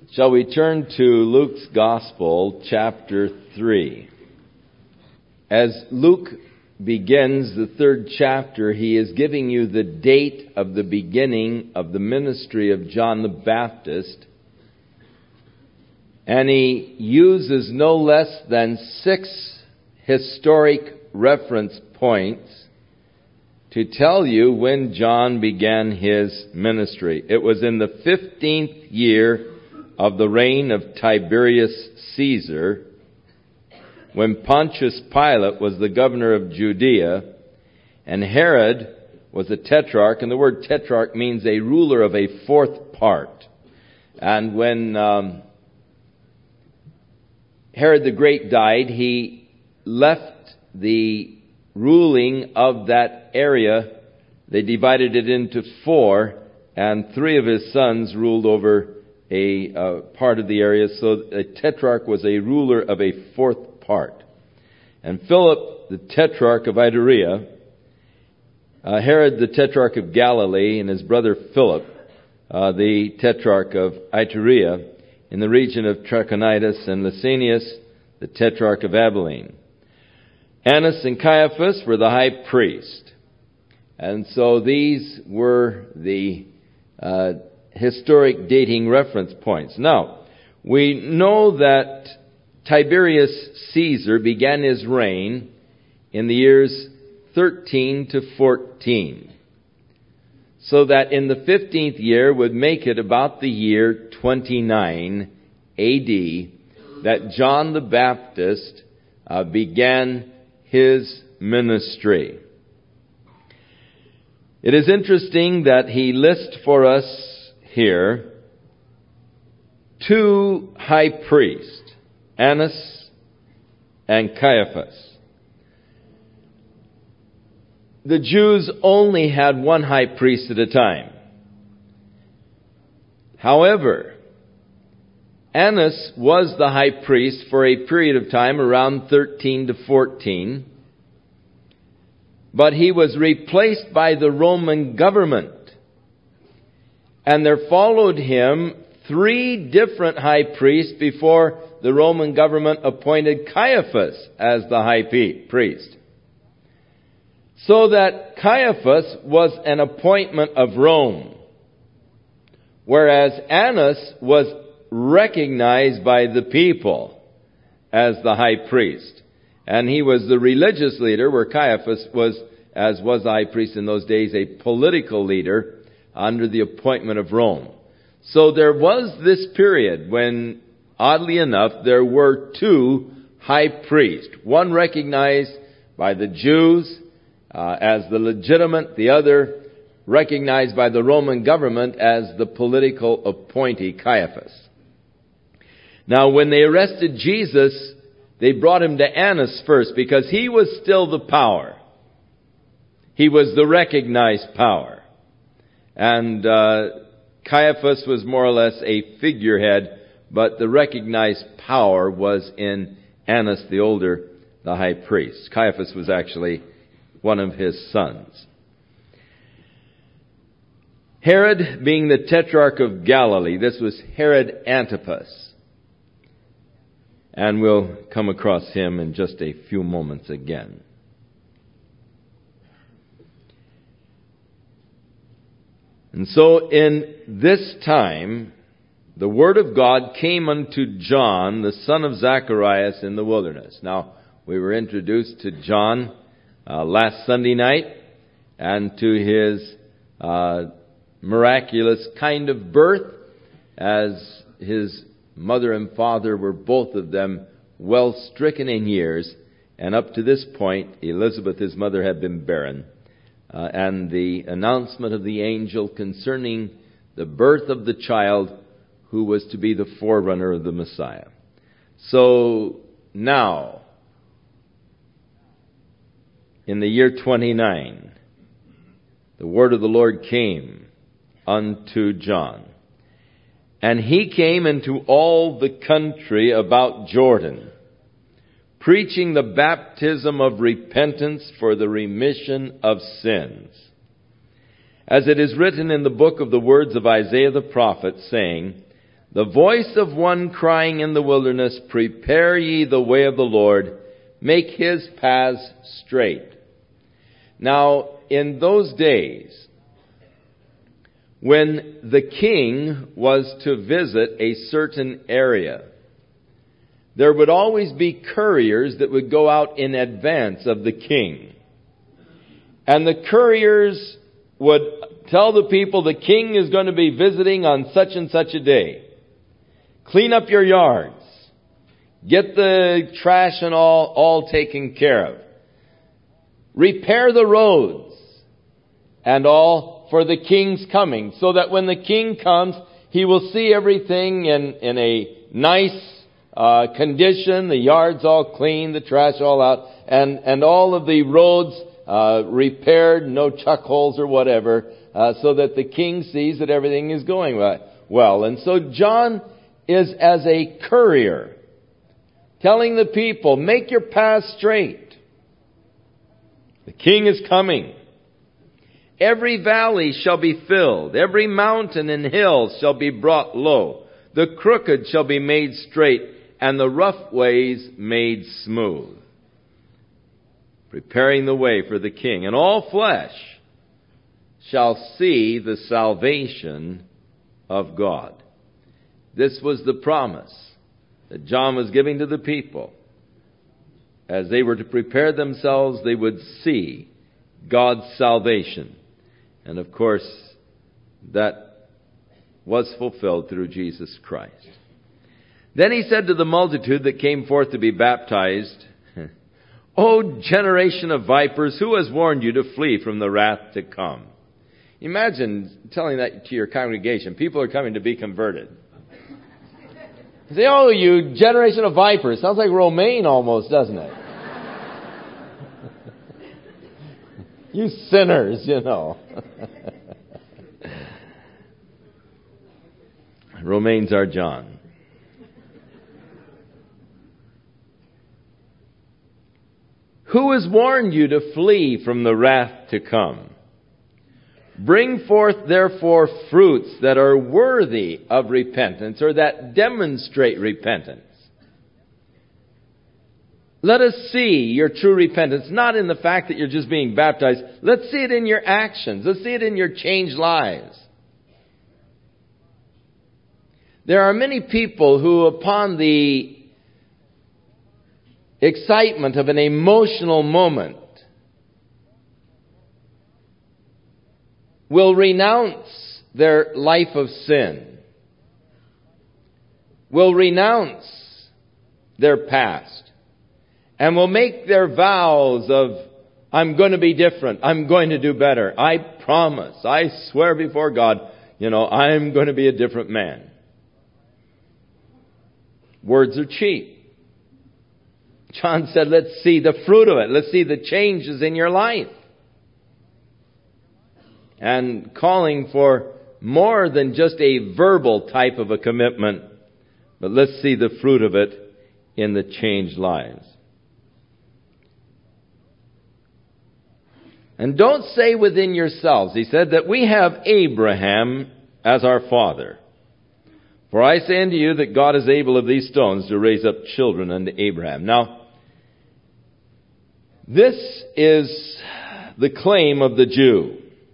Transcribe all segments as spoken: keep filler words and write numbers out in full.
Shall we turn to Luke's Gospel, chapter three. As Luke begins the third chapter, he is giving you the date of the beginning of the ministry of John the Baptist. And he uses no less than six historic reference points to tell you when John began his ministry. It was in the fifteenth year of the reign of Tiberius Caesar, when Pontius Pilate was the governor of Judea, and Herod was a tetrarch, and the word tetrarch means a ruler of a fourth part. And when um, Herod the Great died, he left the ruling of that area. They divided it into four, and three of his sons ruled over a uh, part of the area. So a tetrarch was a ruler of a fourth part. And Philip, the tetrarch of Iturea, uh, Herod, the tetrarch of Galilee, and his brother Philip, uh, the tetrarch of Iturea, in the region of Trachonitis, and Lysanias, the tetrarch of Abilene. Annas and Caiaphas were the high priest. And so these were the uh, historic dating reference points. Now, we know that Tiberius Caesar began his reign in the years thirteen to fourteen. So that in the fifteenth year would make it about the year twenty-nine A D that John the Baptist uh, began his ministry. It is interesting that he lists for us here two high priests, Annas and Caiaphas. The Jews only had one high priest at a time. However, Annas was the high priest for a period of time around thirteen to fourteen, but he was replaced by the Roman government. And there followed him three different high priests before the Roman government appointed Caiaphas as the high priest. So that Caiaphas was an appointment of Rome, whereas Annas was recognized by the people as the high priest. And he was the religious leader, where Caiaphas was, as was the high priest in those days, a political leader under the appointment of Rome. So there was this period when, oddly enough, there were two high priests. One recognized by the Jews uh, as the legitimate, the other recognized by the Roman government as the political appointee, Caiaphas. Now, when they arrested Jesus, they brought him to Annas first because he was still the power. He was the recognized power. And uh, Caiaphas was more or less a figurehead, but the recognized power was in Annas the older, the high priest. Caiaphas was actually one of his sons. Herod being the tetrarch of Galilee, this was Herod Antipas. And we'll come across him in just a few moments again. And so in this time, the word of God came unto John, the son of Zacharias, in the wilderness. Now, we were introduced to John uh, last Sunday night, and to his uh, miraculous kind of birth, as his mother and father were both of them well stricken in years, and up to this point, Elizabeth, his mother, had been barren. Uh, and the announcement of the angel concerning the birth of the child who was to be the forerunner of the Messiah. So now, in the year twenty-nine, the word of the Lord came unto John. And he came into all the country about Jordan, preaching the baptism of repentance for the remission of sins. As it is written in the book of the words of Isaiah the prophet, saying, The voice of one crying in the wilderness, prepare ye the way of the Lord, make his paths straight. Now, in those days, when the king was to visit a certain area, there would always be couriers that would go out in advance of the king. And the couriers would tell the people the king is going to be visiting on such and such a day. Clean up your yards. Get the trash and all, all taken care of. Repair the roads and all for the king's coming, so that when the king comes, he will see everything in, in a nice uh, condition, the yards all clean, the trash all out, and, and all of the roads uh, repaired, no chuck holes or whatever, uh, so that the king sees that everything is going well. And so John is as a courier, telling the people, make your path straight. The king is coming. Every valley shall be filled. Every mountain and hill shall be brought low. The crooked shall be made straight, and the rough ways made smooth. Preparing the way for the king. And all flesh shall see the salvation of God. This was the promise that John was giving to the people. As they were to prepare themselves, they would see God's salvation. And of course, that was fulfilled through Jesus Christ. Then he said to the multitude that came forth to be baptized, O generation of vipers, who has warned you to flee from the wrath to come? Imagine telling that to your congregation. People are coming to be converted. You say, oh, you generation of vipers. Sounds like Romaine almost, doesn't it? You sinners, you know. Romaine's our John. Who has warned you to flee from the wrath to come? Bring forth therefore fruits that are worthy of repentance, or that demonstrate repentance. Let us see your true repentance, not in the fact that you're just being baptized. Let's see it in your actions. Let's see it in your changed lives. There are many people who, upon the excitement of an emotional moment, will renounce their life of sin, will renounce their past, and will make their vows of, I'm going to be different, I'm going to do better, I promise, I swear before God, you know, I'm going to be a different man. Words are cheap. John said, let's see the fruit of it. Let's see the changes in your life. And calling for more than just a verbal type of a commitment, but let's see the fruit of it in the changed lives. And don't say within yourselves, he said, that we have Abraham as our father. For I say unto you that God is able of these stones to raise up children unto Abraham. Now, this is the claim of the Jew.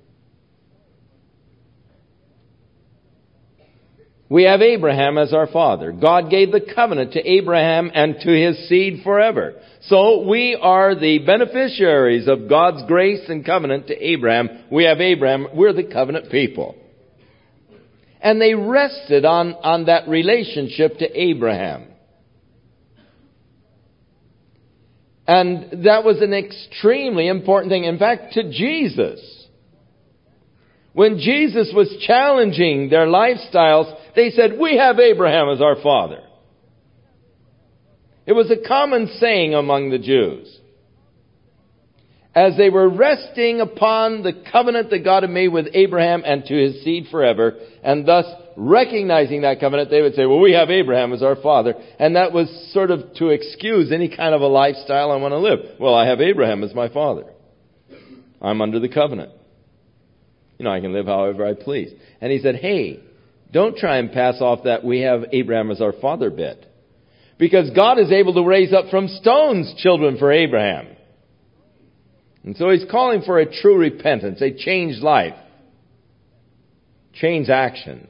We have Abraham as our father. God gave the covenant to Abraham and to his seed forever. So we are the beneficiaries of God's grace and covenant to Abraham. We have Abraham. We're the covenant people. And they rested on, on that relationship to Abraham. And that was an extremely important thing. In fact, to Jesus. When Jesus was challenging their lifestyles, they said, we have Abraham as our father. It was a common saying among the Jews. As they were resting upon the covenant that God had made with Abraham and to his seed forever, and thus recognizing that covenant, they would say, well, we have Abraham as our father. And that was sort of to excuse any kind of a lifestyle I want to live. Well, I have Abraham as my father. I'm under the covenant. You know, I can live however I please. And he said, hey, don't try and pass off that we have Abraham as our father bit. Because God is able to raise up from stones children for Abraham. And so he's calling for a true repentance, a changed life, changed actions.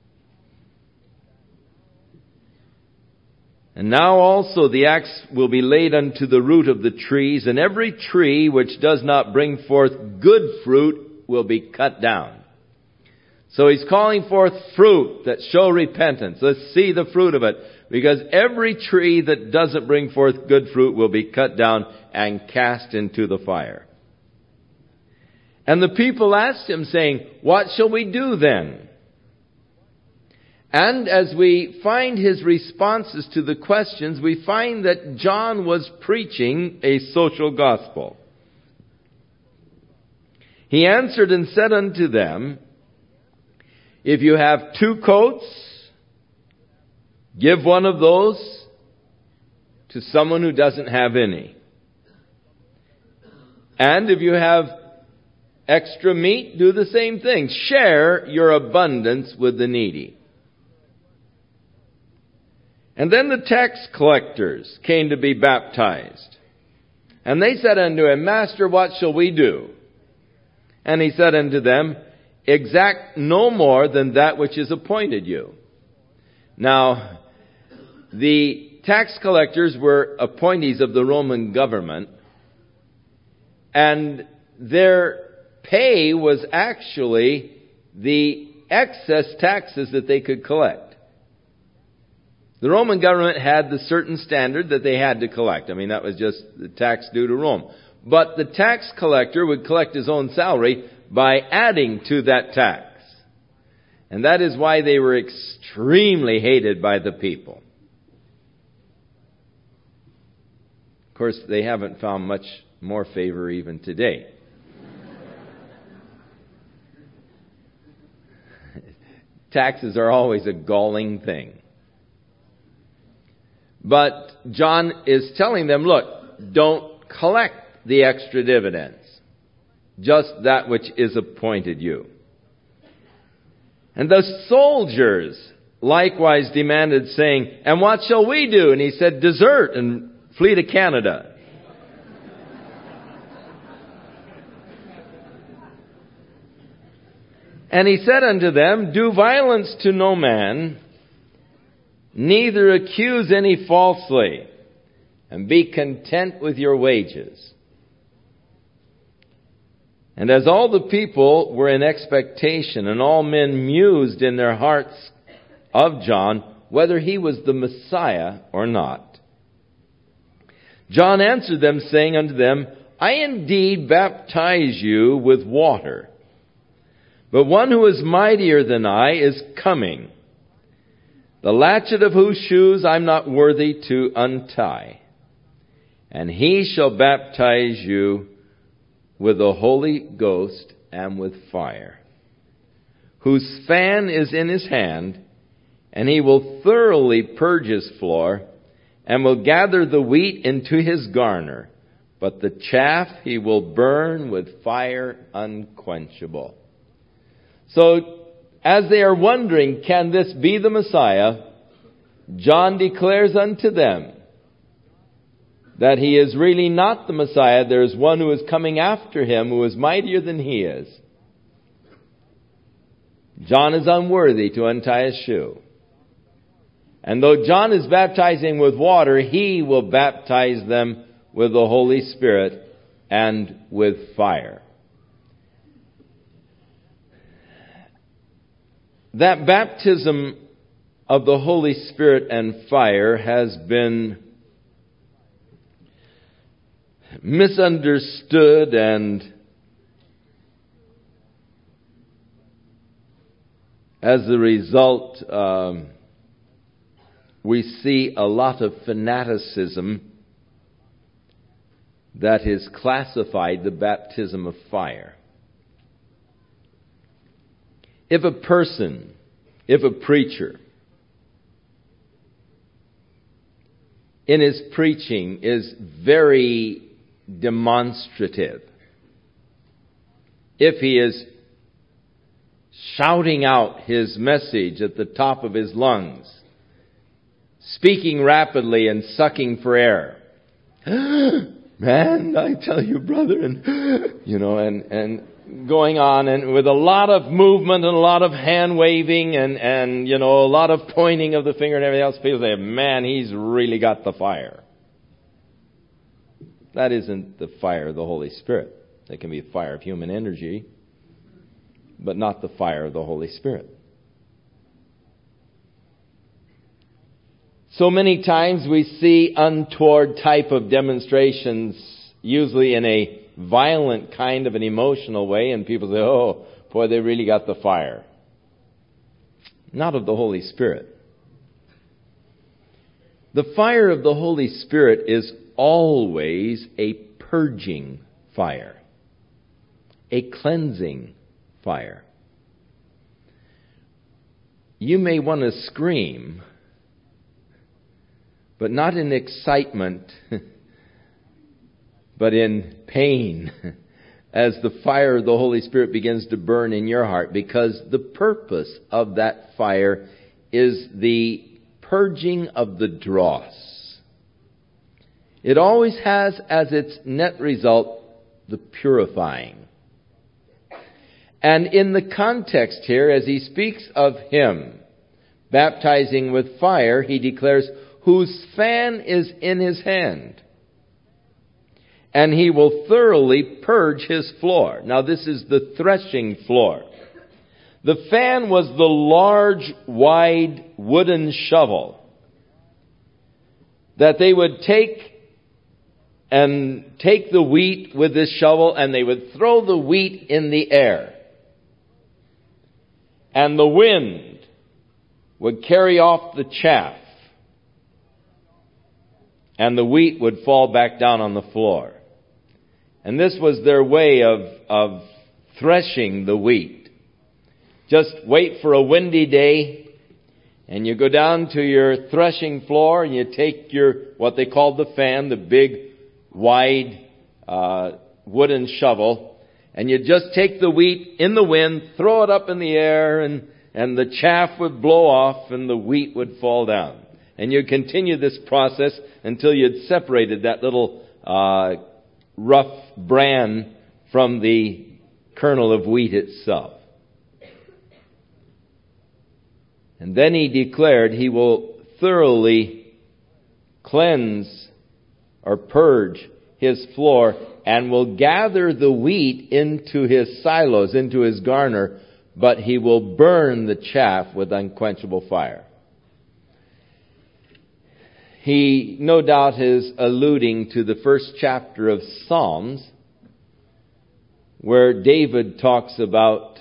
And now also the axe will be laid unto the root of the trees, and every tree which does not bring forth good fruit will be cut down. So he's calling forth fruit that show repentance. Let's see the fruit of it. Because every tree that doesn't bring forth good fruit will be cut down and cast into the fire. And the people asked him, saying, what shall we do then? And as we find his responses to the questions, we find that John was preaching a social gospel. He answered and said unto them, if you have two coats, give one of those to someone who doesn't have any. And if you have extra meat, do the same thing. Share your abundance with the needy. And then the tax collectors came to be baptized. And they said unto him, Master, what shall we do? And he said unto them, exact no more than that which is appointed you. Now, the tax collectors were appointees of the Roman government, and their pay was actually the excess taxes that they could collect. The Roman government had the certain standard that they had to collect. I mean, that was just the tax due to Rome. But the tax collector would collect his own salary by adding to that tax. And that is why they were extremely hated by the people. Of course, they haven't found much more favor even today. Taxes are always a galling thing. But John is telling them, look, don't collect the extra dividends. Just that which is appointed you. And the soldiers likewise demanded, saying, and what shall we do? And he said, desert and flee to Canada. And he said unto them, do violence to no man, neither accuse any falsely, and be content with your wages. And as all the people were in expectation, and all men mused in their hearts of John, whether he was the Messiah or not, John answered them, saying unto them, I indeed baptize you with water, but one who is mightier than I is coming, the latchet of whose shoes I'm not worthy to untie. And he shall baptize you with the Holy Ghost and with fire, whose fan is in his hand, and he will thoroughly purge his floor, and will gather the wheat into his garner, but the chaff he will burn with fire unquenchable. So, as they are wondering, can this be the Messiah? John declares unto them that he is really not the Messiah. There is one who is coming after him who is mightier than he is. John is unworthy to untie his shoe. And though John is baptizing with water, he will baptize them with the Holy Spirit and with fire. That baptism of the Holy Spirit and fire has been misunderstood, and as a result, um, we see a lot of fanaticism that has classified the baptism of fire. If a person, if a preacher, in his preaching is very demonstrative, if he is shouting out his message at the top of his lungs, speaking rapidly and sucking for air. Man, I tell you, brother, and, you know, and, and going on, and with a lot of movement and a lot of hand waving and, and, you know, a lot of pointing of the finger and everything else, people say, man, he's really got the fire. That isn't the fire of the Holy Spirit. It can be a fire of human energy, but not the fire of the Holy Spirit. So many times we see untoward type of demonstrations, usually in a violent kind of an emotional way, and people say, oh, boy, they really got the fire. Not of the Holy Spirit. The fire of the Holy Spirit is always a purging fire, a cleansing fire. You may want to scream, but not in excitement, but in pain, as the fire of the Holy Spirit begins to burn in your heart, because the purpose of that fire is the purging of the dross. It always has as its net result the purifying. And in the context here, as he speaks of him baptizing with fire, he declares, whose fan is in his hand, and he will thoroughly purge his floor. Now this is the threshing floor. The fan was the large, wide wooden shovel that they would take and take the wheat with this shovel, and they would throw the wheat in the air. And the wind would carry off the chaff, and the wheat would fall back down on the floor. And this was their way of, of threshing the wheat. Just wait for a windy day, and you go down to your threshing floor, and you take your, what they called the fan, the big, wide uh, wooden shovel, and you just take the wheat in the wind, throw it up in the air, and, and the chaff would blow off, and the wheat would fall down. And you'd continue this process until you'd separated that little uh, rough bran from the kernel of wheat itself. And then he declared he will thoroughly cleanse or purge his floor, and will gather the wheat into his silos, into his garner, but he will burn the chaff with unquenchable fire. He no doubt is alluding to the first chapter of Psalms, where David talks about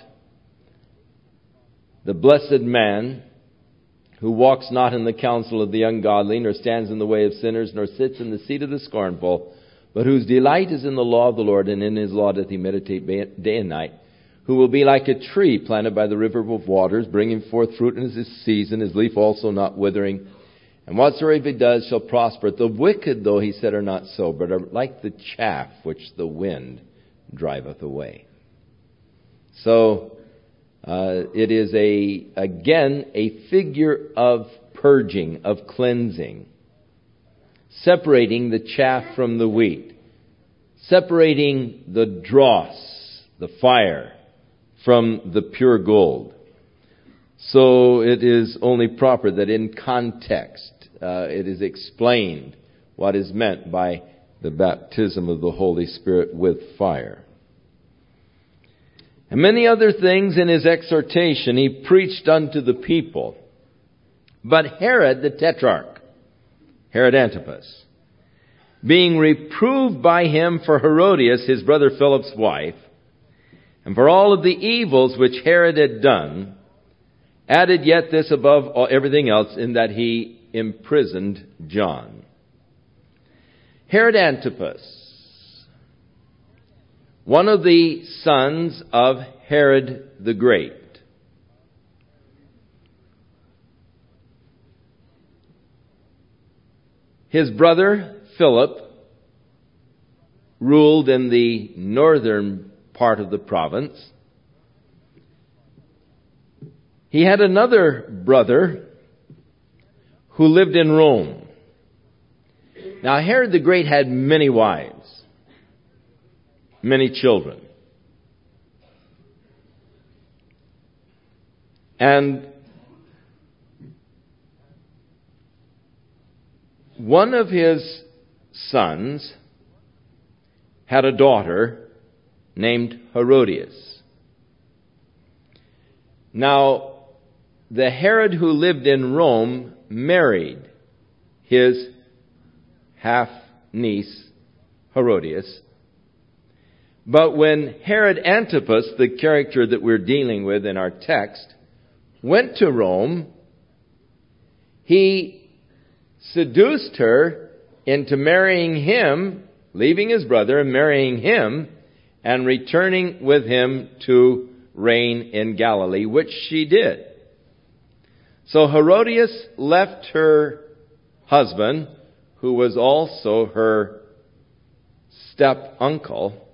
the blessed man who walks not in the counsel of the ungodly, nor stands in the way of sinners, nor sits in the seat of the scornful, but whose delight is in the law of the Lord, and in his law doth he meditate day and night, who will be like a tree planted by the river of waters, bringing forth fruit in his season, his leaf also not withering. And whatsoever he does shall prosper. The wicked, though, he said, are not so, but are like the chaff which the wind driveth away. So, Uh, it is a, again, a figure of purging, of cleansing, separating the chaff from the wheat, separating the dross, the fire, from the pure gold. So it is only proper that in context uh, it is explained what is meant by the baptism of the Holy Spirit with fire. And many other things in his exhortation he preached unto the people. But Herod the Tetrarch, Herod Antipas, being reproved by him for Herodias, his brother Philip's wife, and for all of the evils which Herod had done, added yet this above all, everything else, in that he imprisoned John. Herod Antipas, one of the sons of Herod the Great. His brother Philip ruled in the northern part of the province. He had another brother who lived in Rome. Now, Herod the Great had many wives, many children. And one of his sons had a daughter named Herodias. Now, the Herod who lived in Rome married his half-niece, Herodias. But when Herod Antipas, the character that we're dealing with in our text, went to Rome, he seduced her into marrying him, leaving his brother and marrying him, and returning with him to reign in Galilee, which she did. So Herodias left her husband, who was also her step-uncle,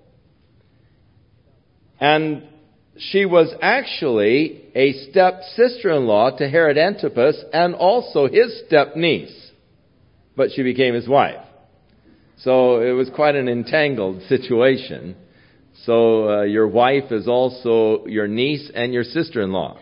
and she was actually a step-sister-in-law to Herod Antipas and also his step-niece. But she became his wife. So it was quite an entangled situation. So uh, your wife is also your niece and your sister-in-law.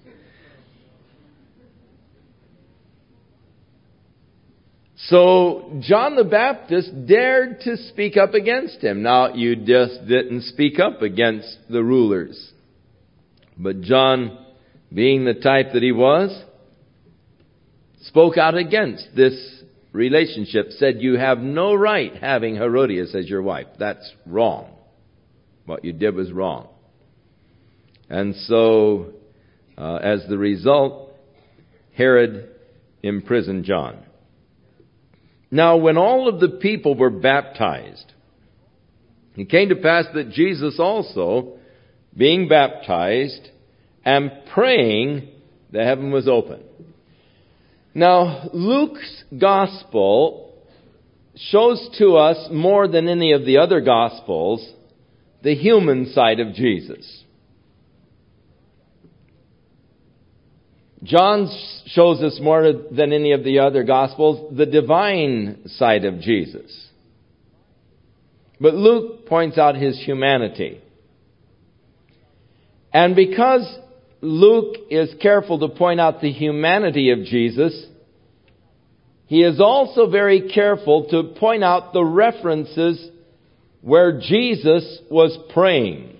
So John the Baptist dared to speak up against him. Now, you just didn't speak up against the rulers. But John, being the type that he was, spoke out against this relationship, said, you have no right having Herodias as your wife. That's wrong. What you did was wrong. And so, uh, as the result, Herod imprisoned John. Now, when all of the people were baptized, it came to pass that Jesus also, being baptized and praying, the heaven was open. Now, Luke's gospel shows to us more than any of the other gospels the human side of Jesus. John shows us more than any of the other gospels the divine side of Jesus. But Luke points out his humanity. And because Luke is careful to point out the humanity of Jesus, he is also very careful to point out the references where Jesus was praying.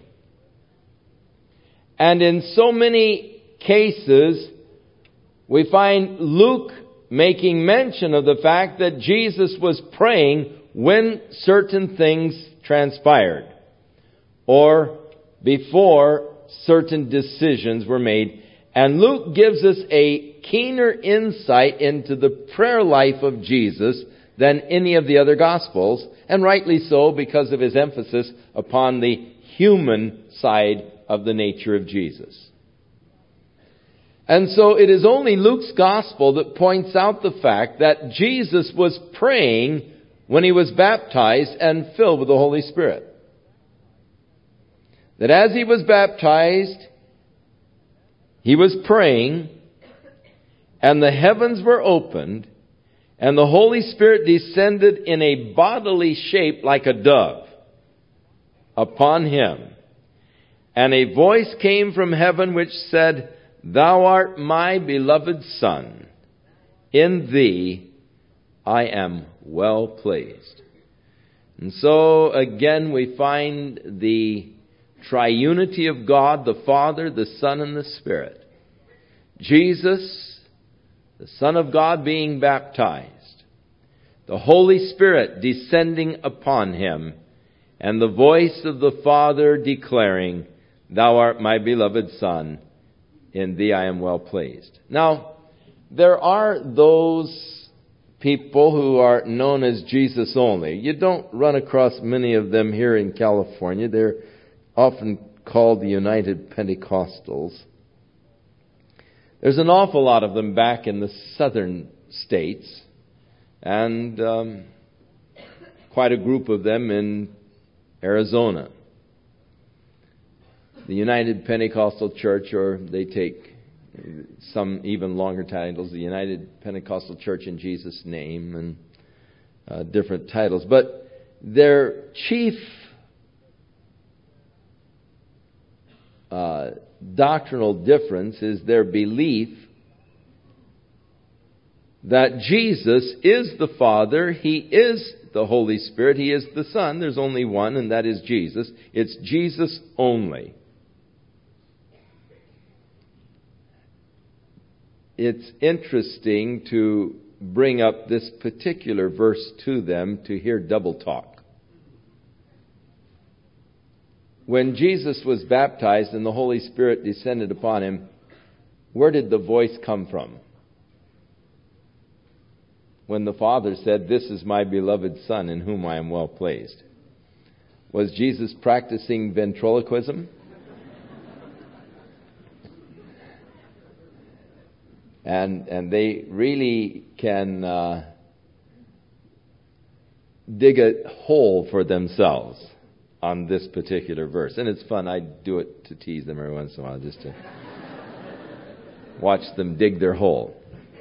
And in so many cases, we find Luke making mention of the fact that Jesus was praying when certain things transpired, or before certain decisions were made. And Luke gives us a keener insight into the prayer life of Jesus than any of the other Gospels, and rightly so, because of his emphasis upon the human side of the nature of Jesus. And so it is only Luke's Gospel that points out the fact that Jesus was praying when he was baptized and filled with the Holy Spirit. That as he was baptized, he was praying, and the heavens were opened, and the Holy Spirit descended in a bodily shape like a dove upon him. And a voice came from heaven which said, Thou art my beloved Son. In thee I am well pleased. And so again we find the triunity of God, the Father, the Son, and the Spirit. Jesus, the Son of God, being baptized. The Holy Spirit descending upon him. And the voice of the Father declaring, Thou art my beloved Son. In thee I am well pleased. Now, there are those people who are known as Jesus only. You don't run across many of them here in California. They're often called the United Pentecostals. There's an awful lot of them back in the southern states, and um, quite a group of them in Arizona. The United Pentecostal Church, or they take some even longer titles, the United Pentecostal Church in Jesus' name, and uh, different titles. But their chief uh, doctrinal difference is their belief that Jesus is the Father, He is the Holy Spirit, He is the Son. There's only one, and that is Jesus. It's Jesus only. It's interesting to bring up this particular verse to them to hear double talk. When Jesus was baptized and the Holy Spirit descended upon Him, where did the voice come from? When the Father said, "This is my beloved Son in whom I am well pleased." Was Jesus practicing ventriloquism? And and they really can uh, dig a hole for themselves on this particular verse. And it's fun. I do it to tease them every once in a while, just to watch them dig their hole.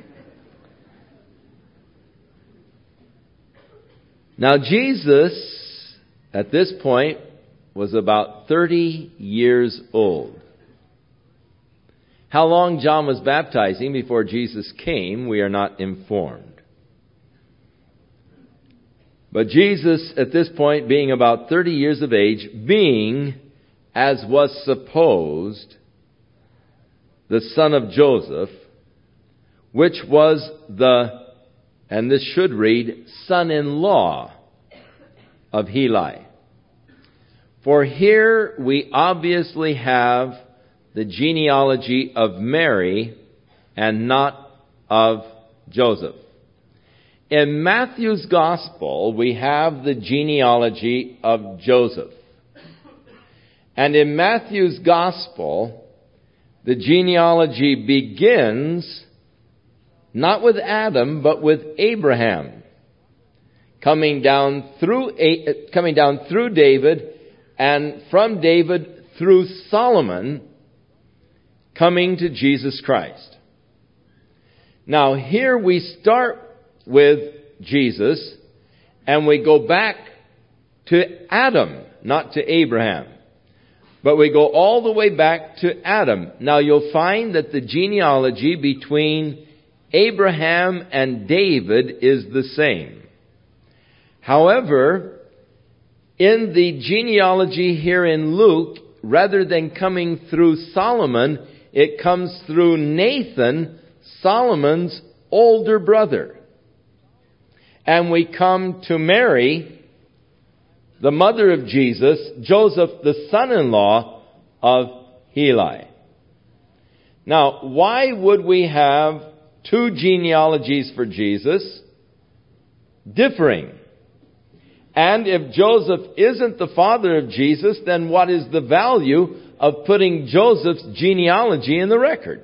Now, Jesus, at this point, was about thirty years old. How long John was baptizing before Jesus came, we are not informed. But Jesus, at this point, being about thirty years of age, being, as was supposed, the son of Joseph, which was the, and this should read, son-in-law of Heli. For here we obviously have the genealogy of Mary and not of Joseph. In Matthew's Gospel, we have the genealogy of Joseph. And in Matthew's Gospel, the genealogy begins not with Adam, but with Abraham, coming down through coming down through David, and from David through Solomon, coming to Jesus Christ. Now, here we start with Jesus, and we go back to Adam, not to Abraham. But we go all the way back to Adam. Now, you'll find that the genealogy between Abraham and David is the same. However, in the genealogy here in Luke, rather than coming through Solomon, it comes through Nathan, Solomon's older brother. And we come to Mary, the mother of Jesus, Joseph, the son-in-law of Heli. Now, why would we have two genealogies for Jesus differing? And if Joseph isn't the father of Jesus, then what is the value of putting Joseph's genealogy in the record?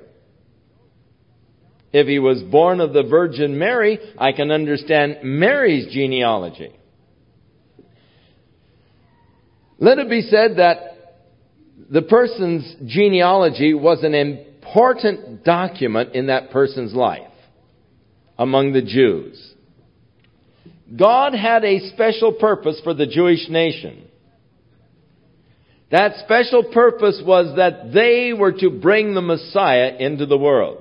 If he was born of the Virgin Mary, I can understand Mary's genealogy. Let it be said that the person's genealogy was an important document in that person's life among the Jews. God had a special purpose for the Jewish nation. That special purpose was that they were to bring the Messiah into the world.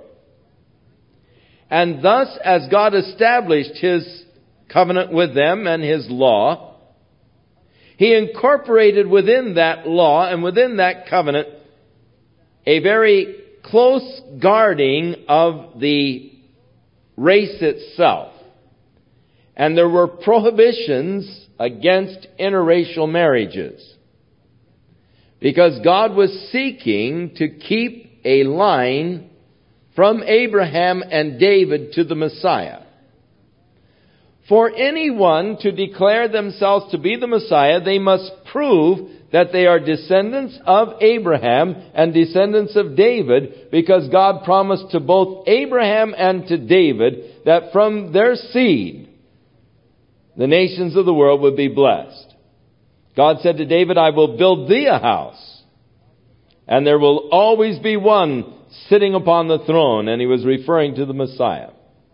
And thus, as God established His covenant with them and His law, He incorporated within that law and within that covenant a very close guarding of the race itself. And there were prohibitions against interracial marriages, because God was seeking to keep a line from Abraham and David to the Messiah. For anyone to declare themselves to be the Messiah, they must prove that they are descendants of Abraham and descendants of David, because God promised to both Abraham and to David that from their seed the nations of the world would be blessed. God said to David, "I will build thee a house, and there will always be one sitting upon the throne, and he was referring to the Messiah.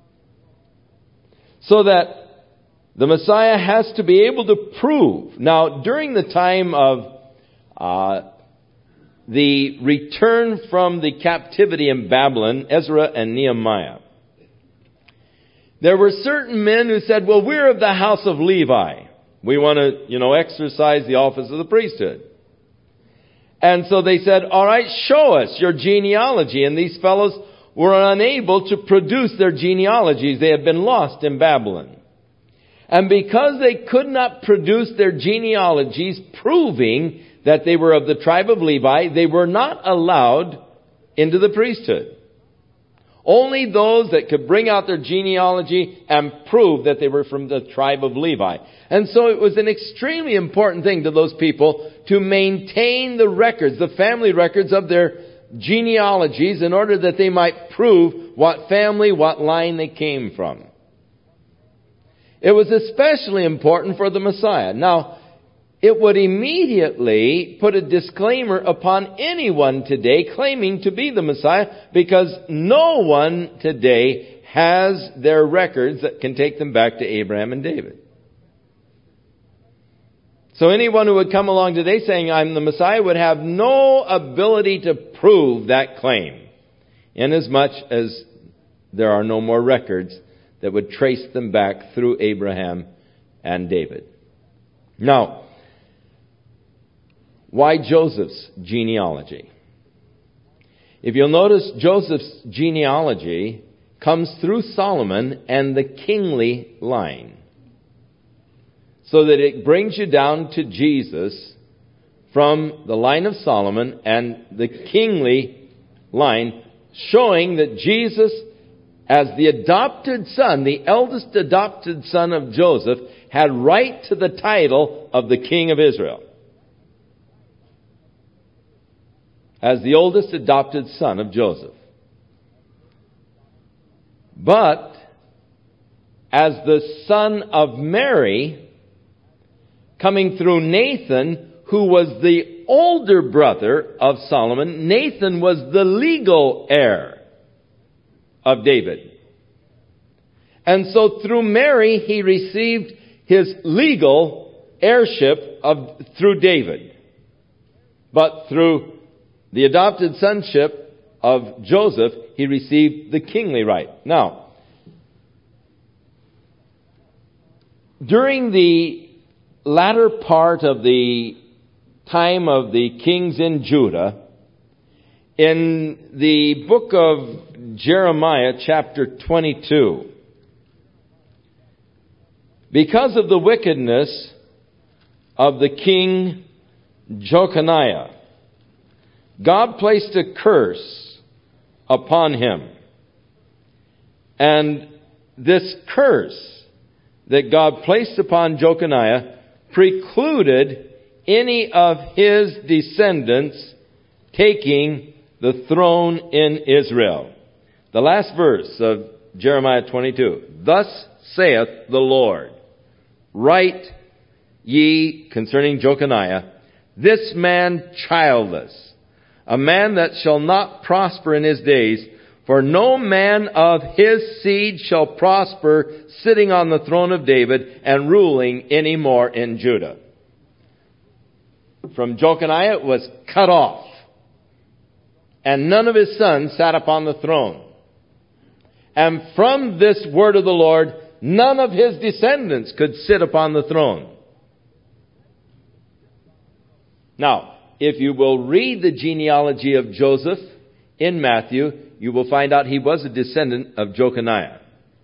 So that the Messiah has to be able to prove. Now, during the time of uh, the return from the captivity in Babylon, Ezra and Nehemiah, there were certain men who said, well, we're of the house of Levi. We want to, you know, exercise the office of the priesthood. And so they said, all right, show us your genealogy. And these fellows were unable to produce their genealogies. They had been lost in Babylon. And because they could not produce their genealogies proving that they were of the tribe of Levi, they were not allowed into the priesthood. Only those that could bring out their genealogy and prove that they were from the tribe of Levi. And so it was an extremely important thing to those people to maintain the records, the family records of their genealogies, in order that they might prove what family, what line they came from. It was especially important for the Messiah. Now, it would immediately put a disclaimer upon anyone today claiming to be the Messiah, because no one today has their records that can take them back to Abraham and David. So anyone who would come along today saying, I'm the Messiah, would have no ability to prove that claim, inasmuch as there are no more records that would trace them back through Abraham and David. Now, why Joseph's genealogy? If you'll notice, Joseph's genealogy comes through Solomon and the kingly line, so that it brings you down to Jesus from the line of Solomon and the kingly line, showing that Jesus, as the adopted son, the eldest adopted son of Joseph, had right to the title of the King of Israel. As the oldest adopted son of Joseph. But as the son of Mary, coming through Nathan, who was the older brother of Solomon, Nathan was the legal heir of David. And so through Mary, he received his legal heirship of through David. But through the adopted sonship of Joseph, he received the kingly right. Now, during the latter part of the time of the kings in Judah, in the book of Jeremiah, chapter twenty-two, because of the wickedness of the king Jeconiah, God placed a curse upon him. And this curse that God placed upon Jeconiah precluded any of his descendants taking the throne in Israel. The last verse of Jeremiah twenty-two. Thus saith the Lord, write ye concerning Jeconiah, this man childless, a man that shall not prosper in his days, for no man of his seed shall prosper sitting on the throne of David and ruling any more in Judah. From Jeconiah it was cut off, and none of his sons sat upon the throne. And from this word of the Lord, none of his descendants could sit upon the throne. Now, if you will read the genealogy of Joseph in Matthew, you will find out he was a descendant of Jeconiah.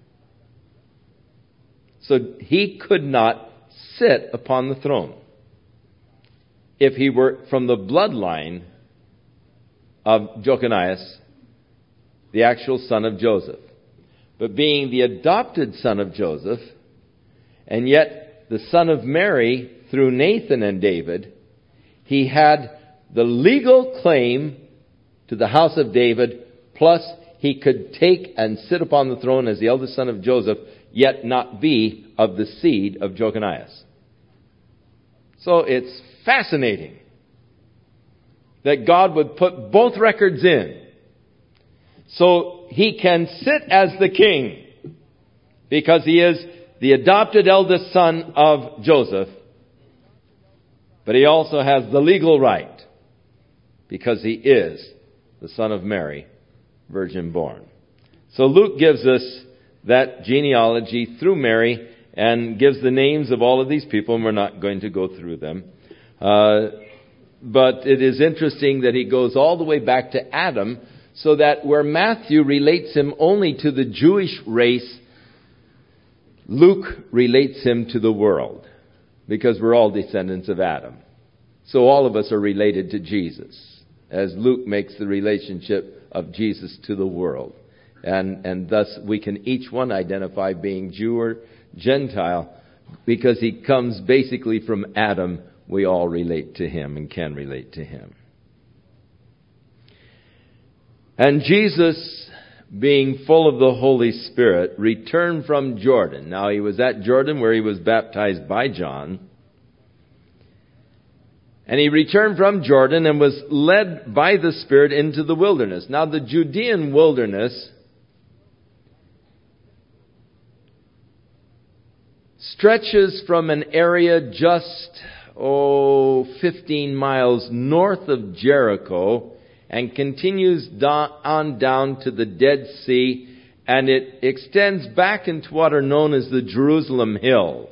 So he could not sit upon the throne if he were from the bloodline of Jeconiah, the actual son of Joseph. But being the adopted son of Joseph, and yet the son of Mary through Nathan and David, he had the legal claim to the house of David, plus he could take and sit upon the throne as the eldest son of Joseph, yet not be of the seed of Jeconiah. So it's fascinating that God would put both records in So he can sit as the king because he is the adopted eldest son of Joseph. But he also has the legal right because he is the son of Mary, virgin born. So Luke gives us that genealogy through Mary and gives the names of all of these people, and we're not going to go through them. Uh, but it is interesting that he goes all the way back to Adam, so that where Matthew relates him only to the Jewish race, Luke relates him to the world, because we're all descendants of Adam. So all of us are related to Jesus, as Luke makes the relationship of Jesus to the world. And, and thus we can each one identify being Jew or Gentile, because he comes basically from Adam. We all relate to him and can relate to him. And Jesus, being full of the Holy Spirit, returned from Jordan. Now he was at Jordan where he was baptized by John. And he returned from Jordan and was led by the Spirit into the wilderness. Now the Judean wilderness stretches from an area just, oh, fifteen miles north of Jericho and continues on down to the Dead Sea, and it extends back into what are known as the Jerusalem Hills.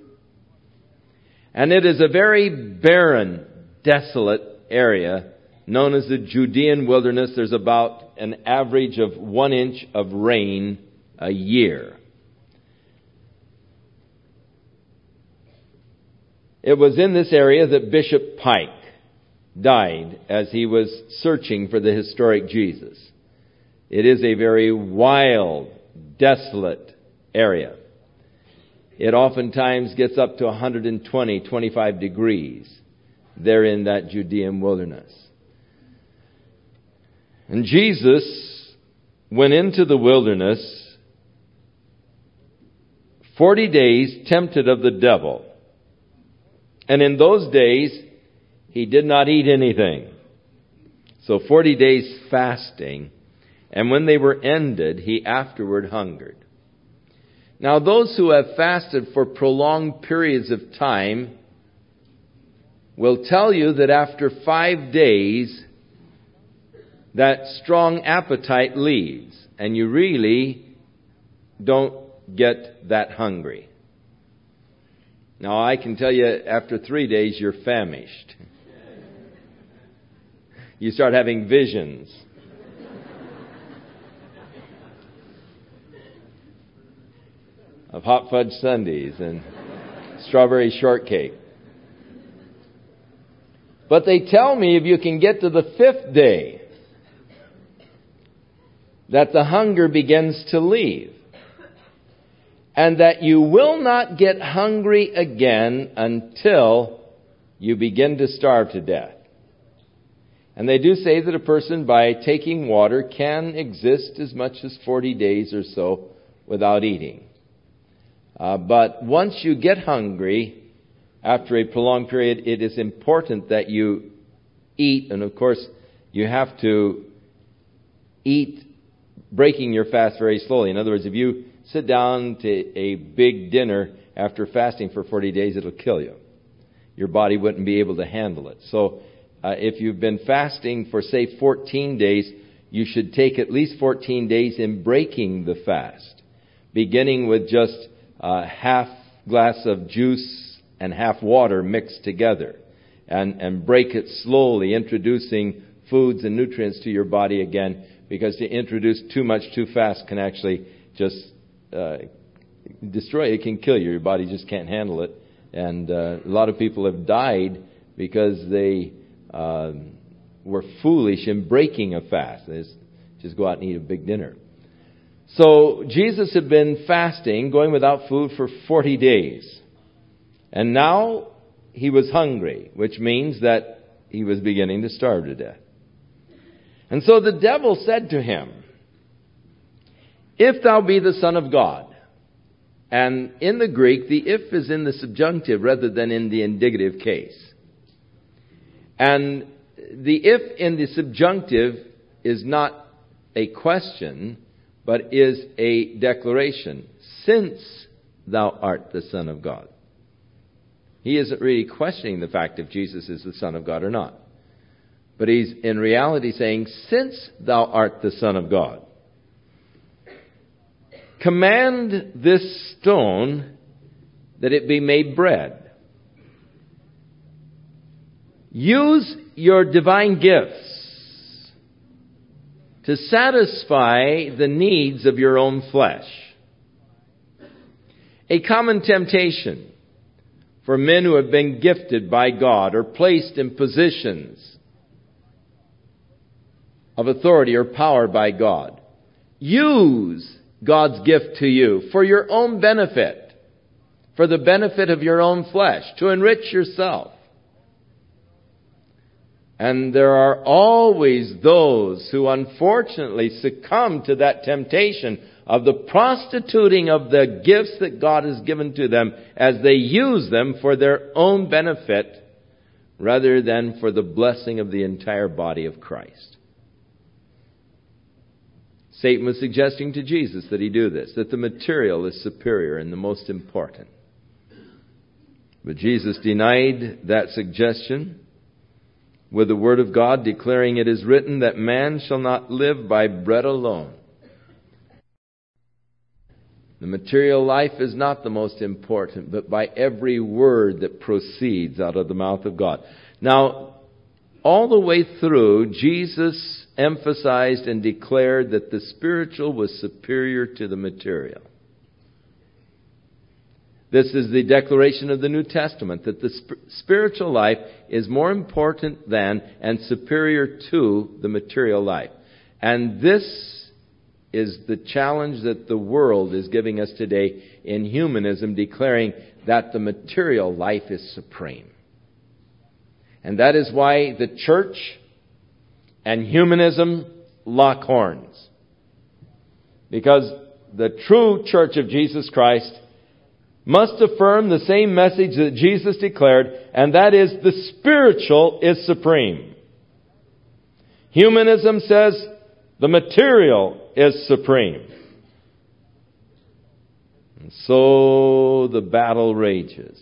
And it is a very barren, desolate area known as the Judean wilderness. There's about an average of one inch of rain a year. It was in this area that Bishop Pike died as he was searching for the historic Jesus. It is a very wild, desolate area. It oftentimes gets up to one hundred twenty, twenty-five degrees there in that Judean wilderness. And Jesus went into the wilderness forty days tempted of the devil. And in those days, he did not eat anything. So forty days fasting. And when they were ended, he afterward hungered. Now those who have fasted for prolonged periods of time will tell you that after five days, that strong appetite leaves. And you really don't get that hungry. Now, I can tell you, after three days, you're famished. You start having visions. Of hot fudge sundaes and strawberry shortcake. But they tell me if you can get to the fifth day, that the hunger begins to leave. And that you will not get hungry again until you begin to starve to death. And they do say that a person, by taking water, can exist as much as forty days or so without eating. Uh, but once you get hungry, after a prolonged period, it is important that you eat. And of course, you have to eat breaking your fast very slowly. In other words, if you sit down to a big dinner after fasting for forty days, it'll kill you. Your body wouldn't be able to handle it. So uh, if you've been fasting for, say, fourteen days, you should take at least fourteen days in breaking the fast, beginning with just uh, half glass of juice and half water mixed together, and, and break it slowly, introducing foods and nutrients to your body again, because to introduce too much too fast can actually just Uh, destroy it. It can kill you. Your body just can't handle it. And uh, a lot of people have died because they uh, were foolish in breaking a fast. They just, just go out and eat a big dinner. So Jesus had been fasting, going without food for forty days. And now he was hungry, which means that he was beginning to starve to death. And so the devil said to him, "If thou be the Son of God." And in the Greek, the if is in the subjunctive rather than in the indicative case. And the if in the subjunctive is not a question, but is a declaration. Since thou art the Son of God. He isn't really questioning the fact if Jesus is the Son of God or not. But he's in reality saying, since thou art the Son of God, command this stone that it be made bread. Use your divine gifts to satisfy the needs of your own flesh. A common temptation for men who have been gifted by God or placed in positions of authority or power by God. Use God's gift to you for your own benefit, for the benefit of your own flesh, to enrich yourself. And there are always those who unfortunately succumb to that temptation of the prostituting of the gifts that God has given to them as they use them for their own benefit rather than for the blessing of the entire body of Christ. Satan was suggesting to Jesus that he do this, that the material is superior and the most important. But Jesus denied that suggestion with the Word of God, declaring, it is written that man shall not live by bread alone. The material life is not the most important, but by every word that proceeds out of the mouth of God. Now, all the way through, Jesus emphasized and declared that the spiritual was superior to the material. This is the declaration of the New Testament, that the sp- spiritual life is more important than and superior to the material life. And this is the challenge that the world is giving us today in humanism, declaring that the material life is supreme. And that is why the church and humanism lock horns. Because the true church of Jesus Christ must affirm the same message that Jesus declared, and that is the spiritual is supreme. Humanism says the material is supreme. And so the battle rages.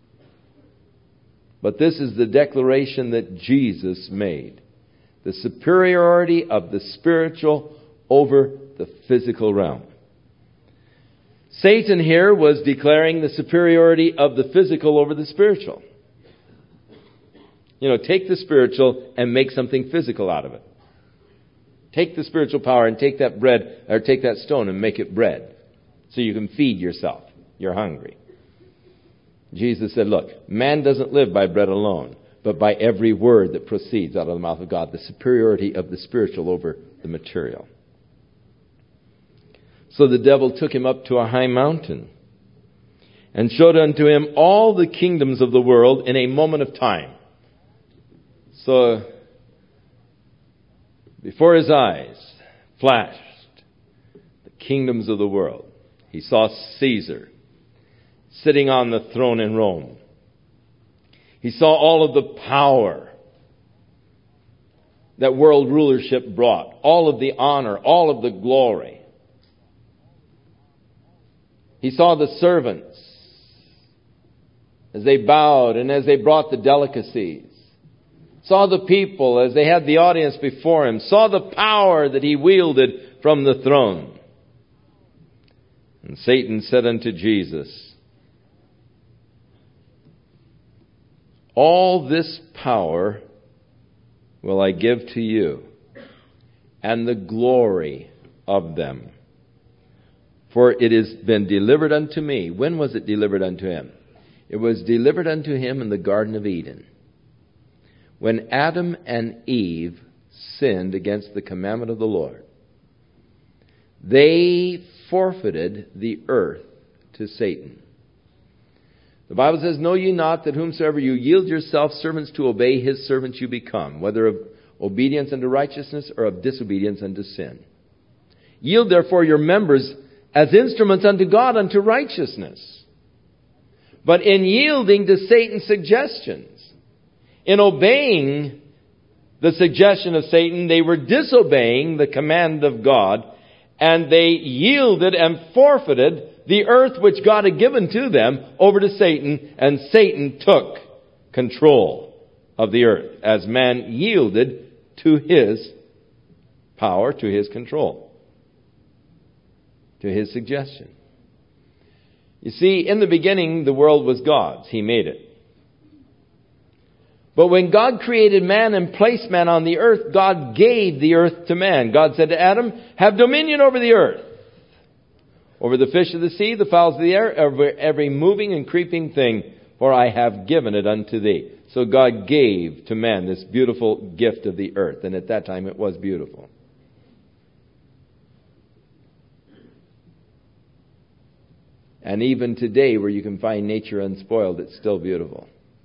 But this is the declaration that Jesus made. The superiority of the spiritual over the physical realm. Satan here was declaring the superiority of the physical over the spiritual. You know, take the spiritual and make something physical out of it. Take the spiritual power and take that bread, or take that stone and make it bread. So you can feed yourself. You're hungry. Jesus said, look, man doesn't live by bread alone, but by every word that proceeds out of the mouth of God. The superiority of the spiritual over the material. So the devil took him up to a high mountain and showed unto him all the kingdoms of the world in a moment of time. So before his eyes flashed the kingdoms of the world. He saw Caesar sitting on the throne in Rome. He saw all of the power that world rulership brought, all of the honor, all of the glory. He saw the servants as they bowed and as they brought the delicacies. Saw the people as they had the audience before him. Saw the power that he wielded from the throne. And Satan said unto Jesus, all this power will I give to you, and the glory of them. For it has been delivered unto me. When was it delivered unto him? It was delivered unto him in the Garden of Eden. When Adam and Eve sinned against the commandment of the Lord, they forfeited the earth to Satan. The Bible says, know ye not that whomsoever you yield yourself servants to obey, his servants you become, whether of obedience unto righteousness or of disobedience unto sin. Yield therefore your members as instruments unto God, unto righteousness. But in yielding to Satan's suggestions, in obeying the suggestion of Satan, they were disobeying the command of God, and they yielded and forfeited the earth which God had given to them over to Satan, and Satan took control of the earth as man yielded to his power, to his control, to his suggestion. You see, in the beginning, the world was God's. He made it. But when God created man and placed man on the earth, God gave the earth to man. God said to Adam, have dominion over the earth, over the fish of the sea, the fowls of the air, over every moving and creeping thing, for I have given it unto thee. So God gave to man this beautiful gift of the earth, and at that time it was beautiful. And even today, where you can find nature unspoiled, it's still beautiful.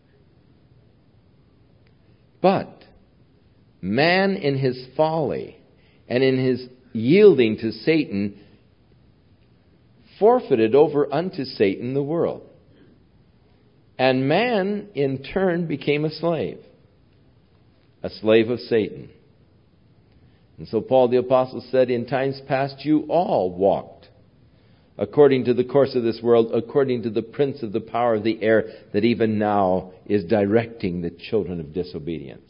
But man, in his folly and in his yielding to Satan, forfeited over unto Satan the world. And man, in turn, became a slave. A slave of Satan. And so Paul the Apostle said, in times past you all walked according to the course of this world, according to the prince of the power of the air, that even now is directing the children of disobedience.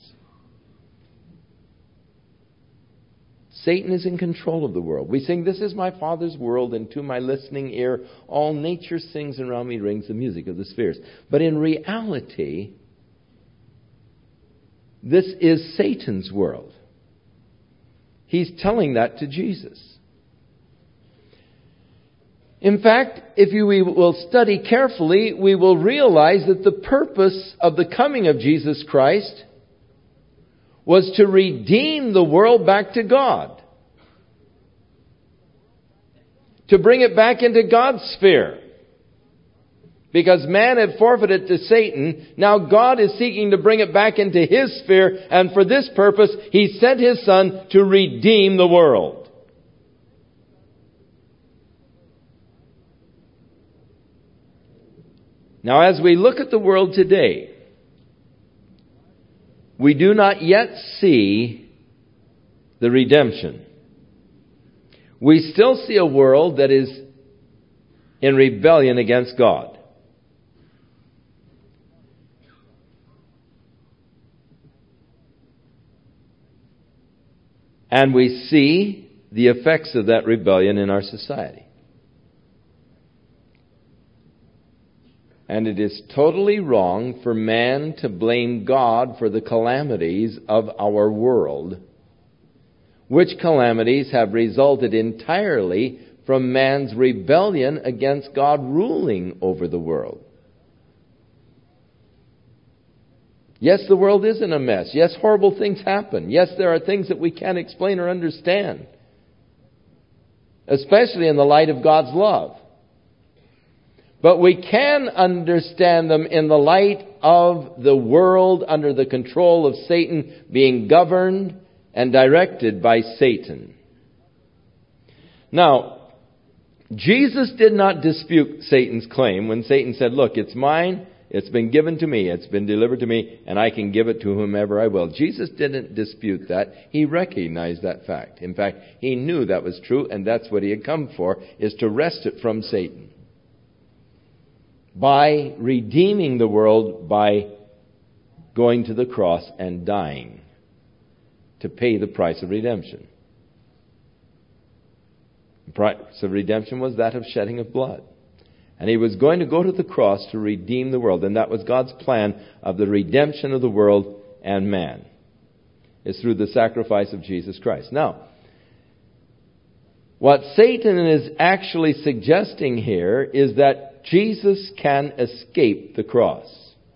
Satan is in control of the world. We sing, this is my Father's world, and to my listening ear all nature sings, and around me rings the music of the spheres. But in reality, this is Satan's world. He's telling that to Jesus. In fact, if you we will study carefully, we will realize that the purpose of the coming of Jesus Christ was to redeem the world back to God. To bring it back into God's sphere. Because man had forfeited to Satan, now God is seeking to bring it back into His sphere, and for this purpose He sent His Son to redeem the world. Now, as we look at the world today, we do not yet see the redemption. We still see a world that is in rebellion against God. And we see the effects of that rebellion in our society. And it is totally wrong for man to blame God for the calamities of our world, which calamities have resulted entirely from man's rebellion against God ruling over the world. Yes, the world is in a mess. Yes, horrible things happen. Yes, there are things that we can't explain or understand, especially in the light of God's love. But we can understand them in the light of the world under the control of Satan, being governed and directed by Satan. Now, Jesus did not dispute Satan's claim when Satan said, look, it's mine, it's been given to me, it's been delivered to me, and I can give it to whomever I will. Jesus didn't dispute that. He recognized that fact. In fact, he knew that was true, and that's what he had come for, is to wrest it from Satan. By redeeming the world by going to the cross and dying to pay the price of redemption. The price of redemption was that of shedding of blood. And He was going to go to the cross to redeem the world. And that was God's plan of the redemption of the world and man. It's through the sacrifice of Jesus Christ. Now, what Satan is actually suggesting here is that Jesus can escape the cross.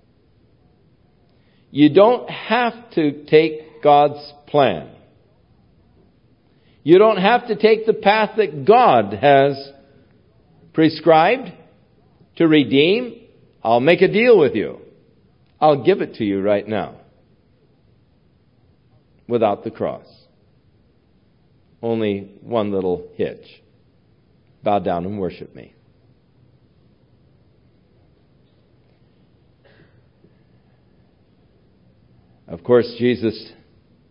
You don't have to take God's plan. You don't have to take the path that God has prescribed to redeem. I'll make a deal with you. I'll give it to you right now. Without the cross. Only one little hitch. Bow down and worship me. Of course, Jesus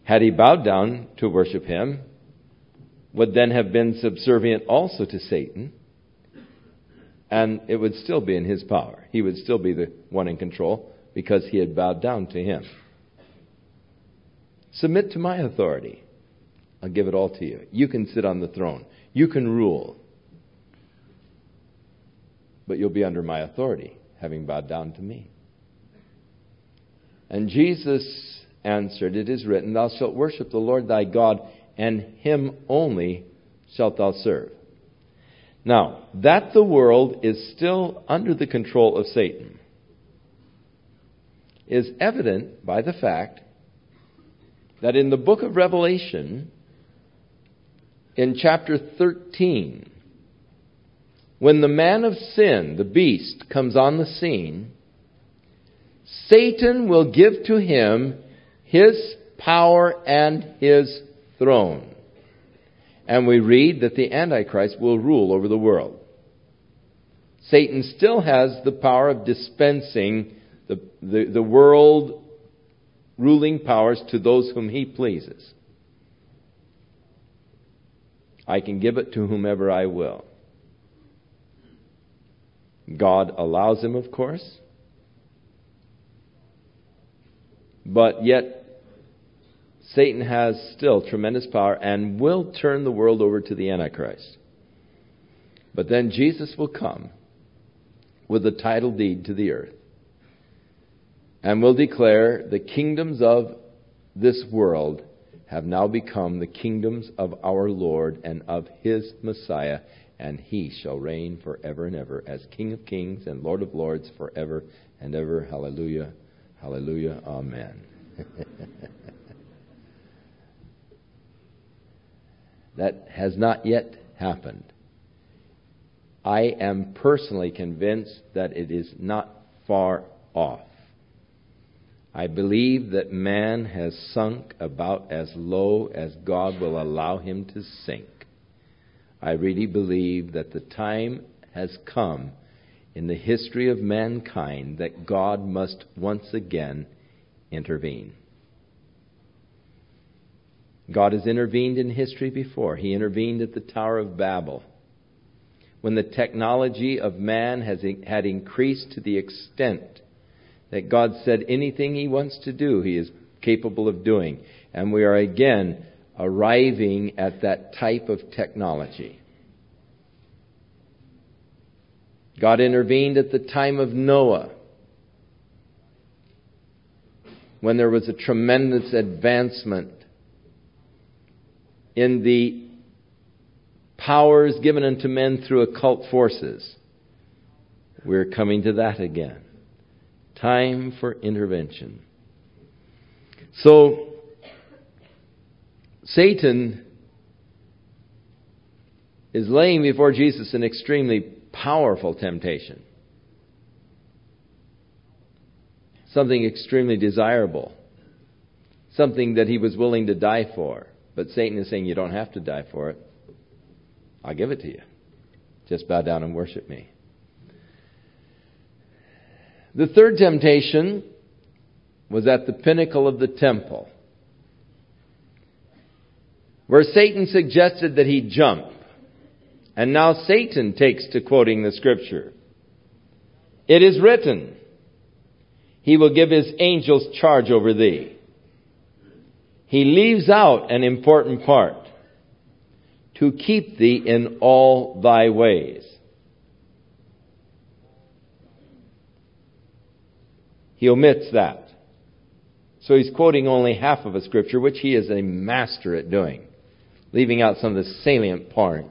had he bowed down to worship him, would then have been subservient also to Satan, and it would still be in his power. He would still be the one in control because he had bowed down to him. Submit to my authority. I'll give it all to you. You can sit on the throne. You can rule. But you'll be under my authority, having bowed down to me. And Jesus answered, it is written, thou shalt worship the Lord thy God, and him only shalt thou serve. Now, that the world is still under the control of Satan is evident by the fact that in the book of Revelation, in chapter thirteen, when the man of sin, the beast, comes on the scene, Satan will give to him his power and his throne. And we read that the Antichrist will rule over the world. Satan still has the power of dispensing the, the, the world ruling powers to those whom he pleases. I can give it to whomever I will. God allows him, of course. But yet, Satan has still tremendous power and will turn the world over to the Antichrist. But then Jesus will come with a title deed to the earth and will declare the kingdoms of this world have now become the kingdoms of our Lord and of his Messiah, and he shall reign forever and ever as King of kings and Lord of lords forever and ever. Hallelujah, hallelujah, amen. That has not yet happened. I am personally convinced that it is not far off. I believe that man has sunk about as low as God will allow him to sink. I really believe that the time has come in the history of mankind that God must once again intervene. God has intervened in history before. He intervened at the Tower of Babel, when the technology of man has had increased to the extent that God said anything he wants to do, he is capable of doing. And we are again arriving at that type of technology. God intervened at the time of Noah, when there was a tremendous advancement in the powers given unto men through occult forces. We're coming to that again. Time for intervention. So, Satan is laying before Jesus an extremely powerful temptation. Something extremely desirable. Something that he was willing to die for. But Satan is saying, you don't have to die for it. I'll give it to you. Just bow down and worship me. The third temptation was at the pinnacle of the temple, where Satan suggested that he jump. And now Satan takes to quoting the scripture. It is written, he will give his angels charge over thee. He leaves out an important part. To keep thee in all thy ways. He omits that. So he's quoting only half of a scripture, which he is a master at doing, leaving out some of the salient points.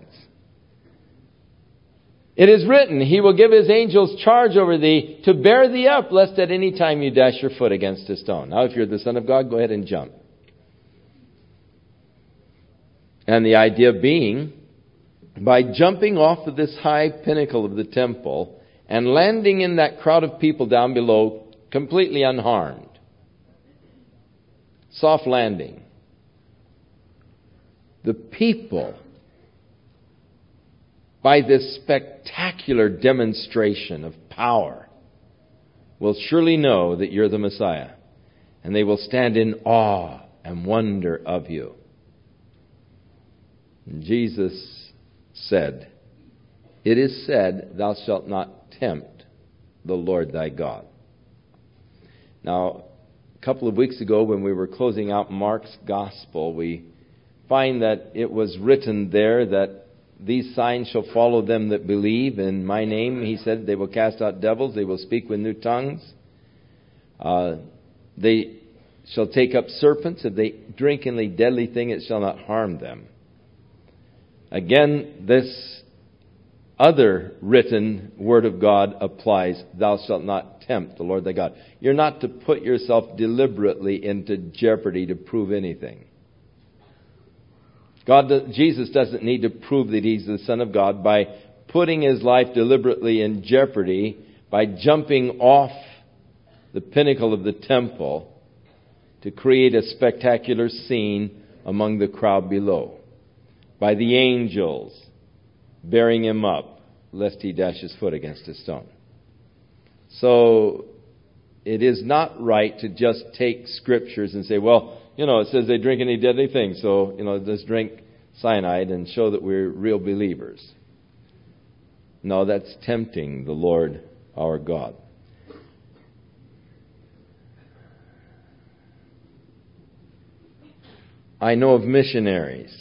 It is written, he will give his angels charge over thee to bear thee up, lest at any time you dash your foot against a stone. Now, if you're the Son of God, go ahead and jump. And the idea being, by jumping off of this high pinnacle of the temple and landing in that crowd of people down below completely unharmed. Soft landing. The people, by this spectacular demonstration of power, will surely know that you're the Messiah. And they will stand in awe and wonder of you. And Jesus said, it is said, thou shalt not tempt the Lord thy God. Now, a couple of weeks ago when we were closing out Mark's Gospel, we find that it was written there that these signs shall follow them that believe. In my name, he said, they will cast out devils, they will speak with new tongues. Uh, they shall take up serpents. If they drink any deadly thing, it shall not harm them. Again, this other written word of God applies. Thou shalt not tempt the Lord thy God. You're not to put yourself deliberately into jeopardy to prove anything. God, Jesus doesn't need to prove that He's the Son of God by putting His life deliberately in jeopardy by jumping off the pinnacle of the temple to create a spectacular scene among the crowd below, by the angels bearing Him up, lest He dash His foot against a stone. So it is not right to just take scriptures and say, well, you know, it says they drink any deadly thing, so, you know, let's drink cyanide and show that we're real believers. No, that's tempting the Lord our God. I know of missionaries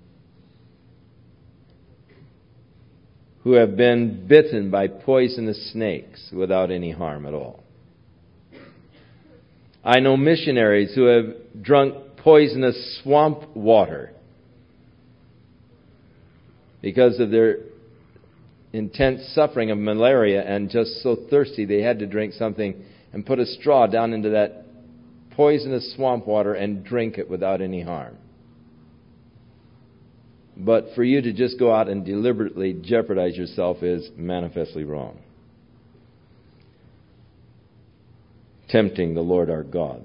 who have been bitten by poisonous snakes without any harm at all. I know missionaries who have drunk poisonous swamp water because of their intense suffering of malaria and just so thirsty they had to drink something and put a straw down into that poisonous swamp water and drink it without any harm. But for you to just go out and deliberately jeopardize yourself is manifestly wrong. Tempting the Lord our God.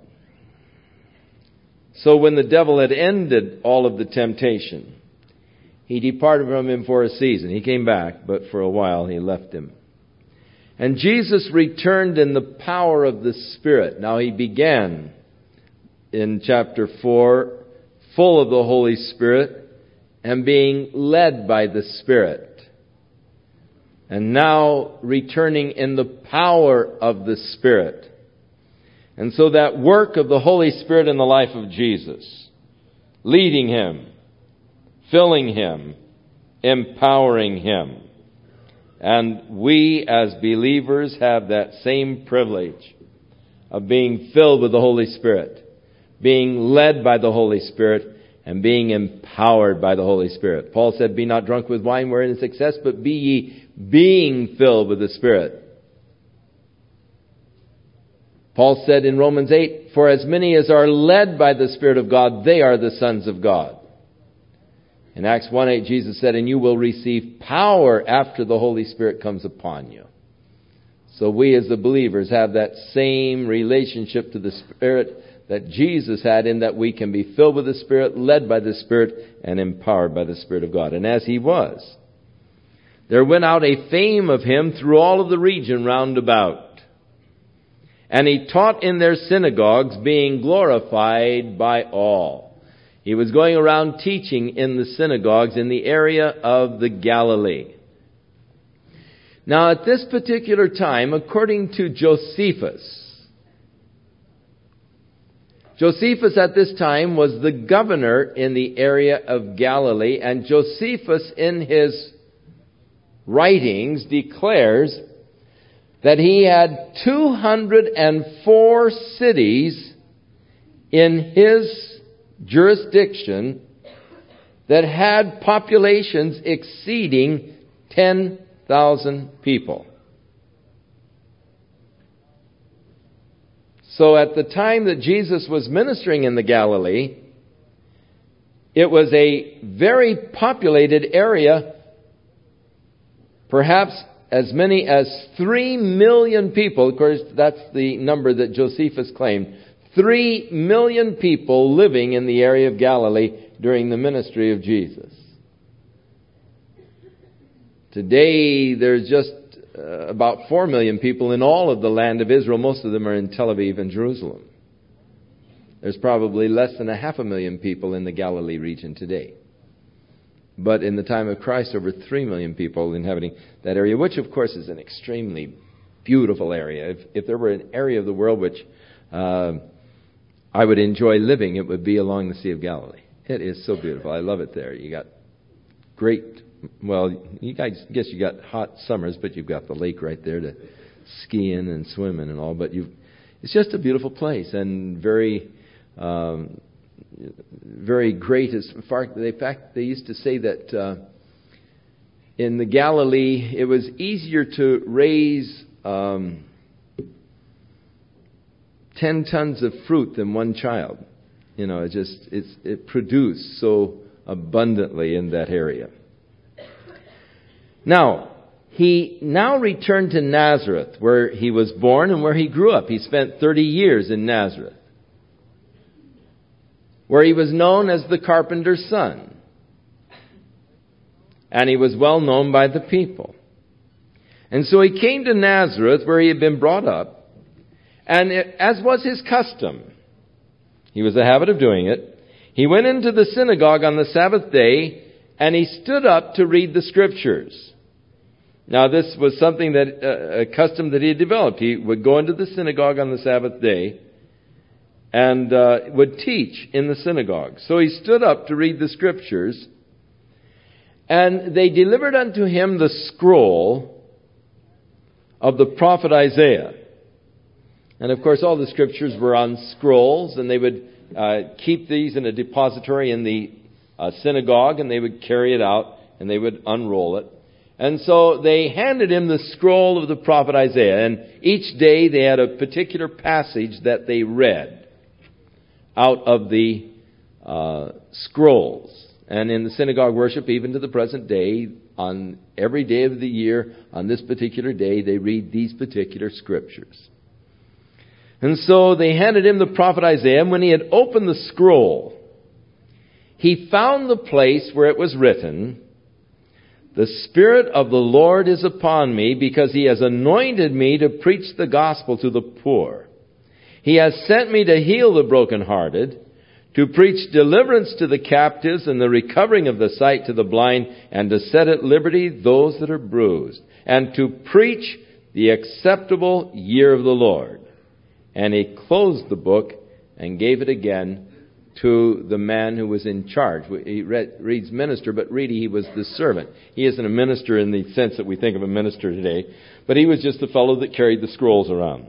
So when the devil had ended all of the temptation, he departed from him for a season. He came back, but for a while he left him. And Jesus returned in the power of the Spirit. Now he began in chapter four, full of the Holy Spirit and being led by the Spirit. And now returning in the power of the Spirit. And so that work of the Holy Spirit in the life of Jesus, leading Him, filling Him, empowering Him. And we as believers have that same privilege of being filled with the Holy Spirit, being led by the Holy Spirit, and being empowered by the Holy Spirit. Paul said, be not drunk with wine wherein is excess, but be ye being filled with the Spirit. Paul said in Romans eight, for as many as are led by the Spirit of God, they are the sons of God. In Acts one eight, Jesus said, and you will receive power after the Holy Spirit comes upon you. So we as the believers have that same relationship to the Spirit that Jesus had, in that we can be filled with the Spirit, led by the Spirit, and empowered by the Spirit of God. And as He was, there went out a fame of Him through all of the region round about. And He taught in their synagogues, being glorified by all. He was going around teaching in the synagogues in the area of the Galilee. Now at this particular time, according to Josephus, Josephus at this time was the governor in the area of Galilee, and Josephus in his writings declares that he had two hundred four cities in his jurisdiction that had populations exceeding ten thousand people. So at the time that Jesus was ministering in the Galilee, it was a very populated area, perhaps as many as three million people. Of course, that's the number that Josephus claimed. Three million people living in the area of Galilee during the ministry of Jesus. Today, there's just uh, about four million people in all of the land of Israel. Most of them are in Tel Aviv and Jerusalem. There's probably less than a half a million people in the Galilee region today. But in the time of Christ, over three million people inhabiting that area, which of course is an extremely beautiful area. If, if there were an area of the world which uh, I would enjoy living, it would be along the Sea of Galilee. It is so beautiful. I love it there. You got great, well, you guys guess you got hot summers, but you've got the lake right there to ski in and swim in and all. But you, it's just a beautiful place and very, um, very great. As far, in fact, they used to say that uh, in the Galilee it was easier to raise um, ten tons of fruit than one child. You know, it just it's it produced so abundantly in that area. Now, he now returned to Nazareth, where he was born and where he grew up. He spent thirty years in Nazareth, where he was known as the carpenter's son. And he was well known by the people. And so he came to Nazareth, where he had been brought up, and it, as was his custom, he was a habit of doing it, he went into the synagogue on the Sabbath day, and he stood up to read the Scriptures. Now, this was something that, uh, a custom that he had developed. He would go into the synagogue on the Sabbath day and uh, would teach in the synagogue. So he stood up to read the Scriptures, and they delivered unto him the scroll of the prophet Isaiah. And of course, all the Scriptures were on scrolls, and they would uh, keep these in a depository in the uh, synagogue, and they would carry it out, and they would unroll it. And so they handed him the scroll of the prophet Isaiah. And each day they had a particular passage that they read out of the uh, scrolls. And in the synagogue worship, even to the present day, on every day of the year, on this particular day, they read these particular Scriptures. And so they handed him the prophet Isaiah. And when he had opened the scroll, he found the place where it was written, "The Spirit of the Lord is upon me, because He has anointed me to preach the gospel to the poor. He has sent me to heal the brokenhearted, to preach deliverance to the captives and the recovering of the sight to the blind, and to set at liberty those that are bruised, and to preach the acceptable year of the Lord." And he closed the book and gave it again to the man who was in charge. He read, reads minister, but really he was the servant. He isn't a minister in the sense that we think of a minister today, but he was just the fellow that carried the scrolls around.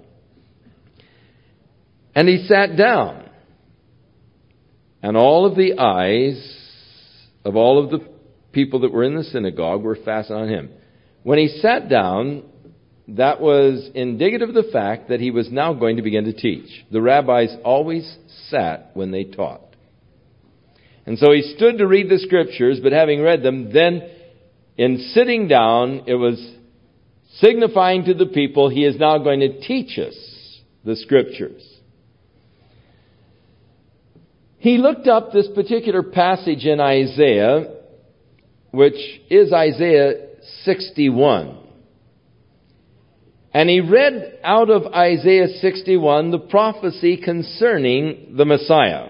And he sat down, and all of the eyes of all of the people that were in the synagogue were fastened on him. When he sat down, that was indicative of the fact that he was now going to begin to teach. The rabbis always sat when they taught. And so he stood to read the Scriptures, but having read them, then in sitting down, it was signifying to the people he is now going to teach us the Scriptures. He looked up this particular passage in Isaiah, which is Isaiah sixty-one. And he read out of Isaiah sixty-one the prophecy concerning the Messiah.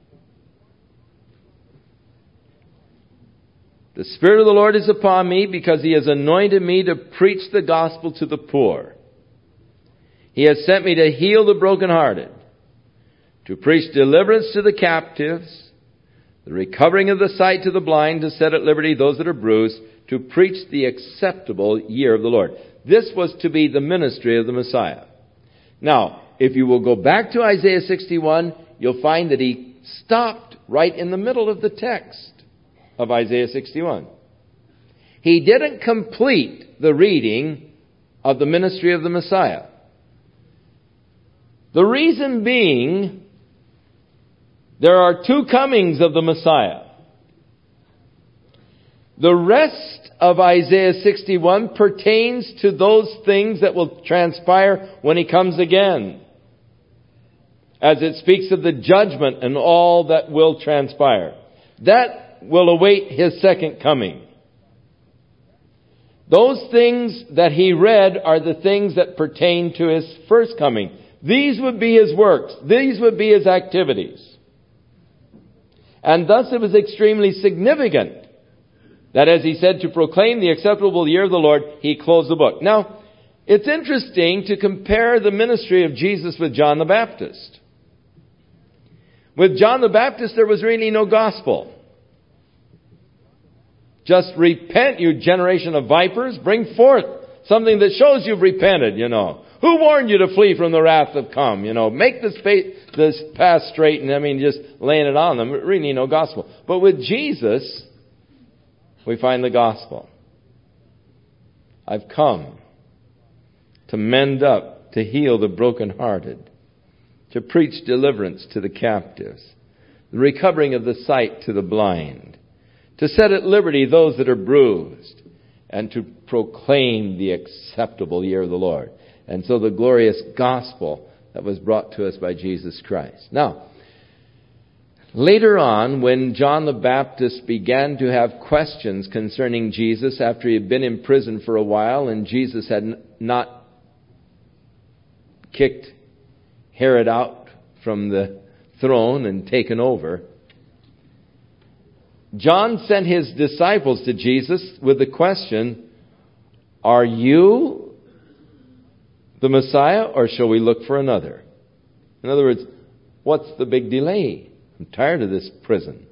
"The Spirit of the Lord is upon me, because He has anointed me to preach the gospel to the poor. He has sent me to heal the brokenhearted, to preach deliverance to the captives, the recovering of the sight to the blind, to set at liberty those that are bruised, to preach the acceptable year of the Lord." This was to be the ministry of the Messiah. Now, if you will go back to Isaiah sixty-one, you'll find that he stopped right in the middle of the text of Isaiah sixty-one. He didn't complete the reading of the ministry of the Messiah. The reason being, there are two comings of the Messiah. The rest of Isaiah sixty-one pertains to those things that will transpire when He comes again, as it speaks of the judgment and all that will transpire. That will await His second coming. Those things that he read are the things that pertain to His first coming. These would be his works. These would be his activities. And thus it was extremely significant that as he said to proclaim the acceptable year of the Lord, he closed the book. Now, it's interesting to compare the ministry of Jesus with John the Baptist. With John the Baptist, there was really no gospel. Just repent, you generation of vipers. Bring forth something that shows you've repented, you know. Who warned you to flee from the wrath to come? You know, make this, pa- this path straight, and I mean, just laying it on them. Really no gospel. But with Jesus, we find the gospel. I've come to mend up, to heal the brokenhearted, to preach deliverance to the captives, the recovering of the sight to the blind, to set at liberty those that are bruised, and to proclaim the acceptable year of the Lord. And so the glorious gospel that was brought to us by Jesus Christ. Now, later on, when John the Baptist began to have questions concerning Jesus after he had been in prison for a while and Jesus had n- not kicked Herod out from the throne and taken over, John sent his disciples to Jesus with the question, are you the Messiah, or shall we look for another? In other words, what's the big delay? I'm tired of this prison.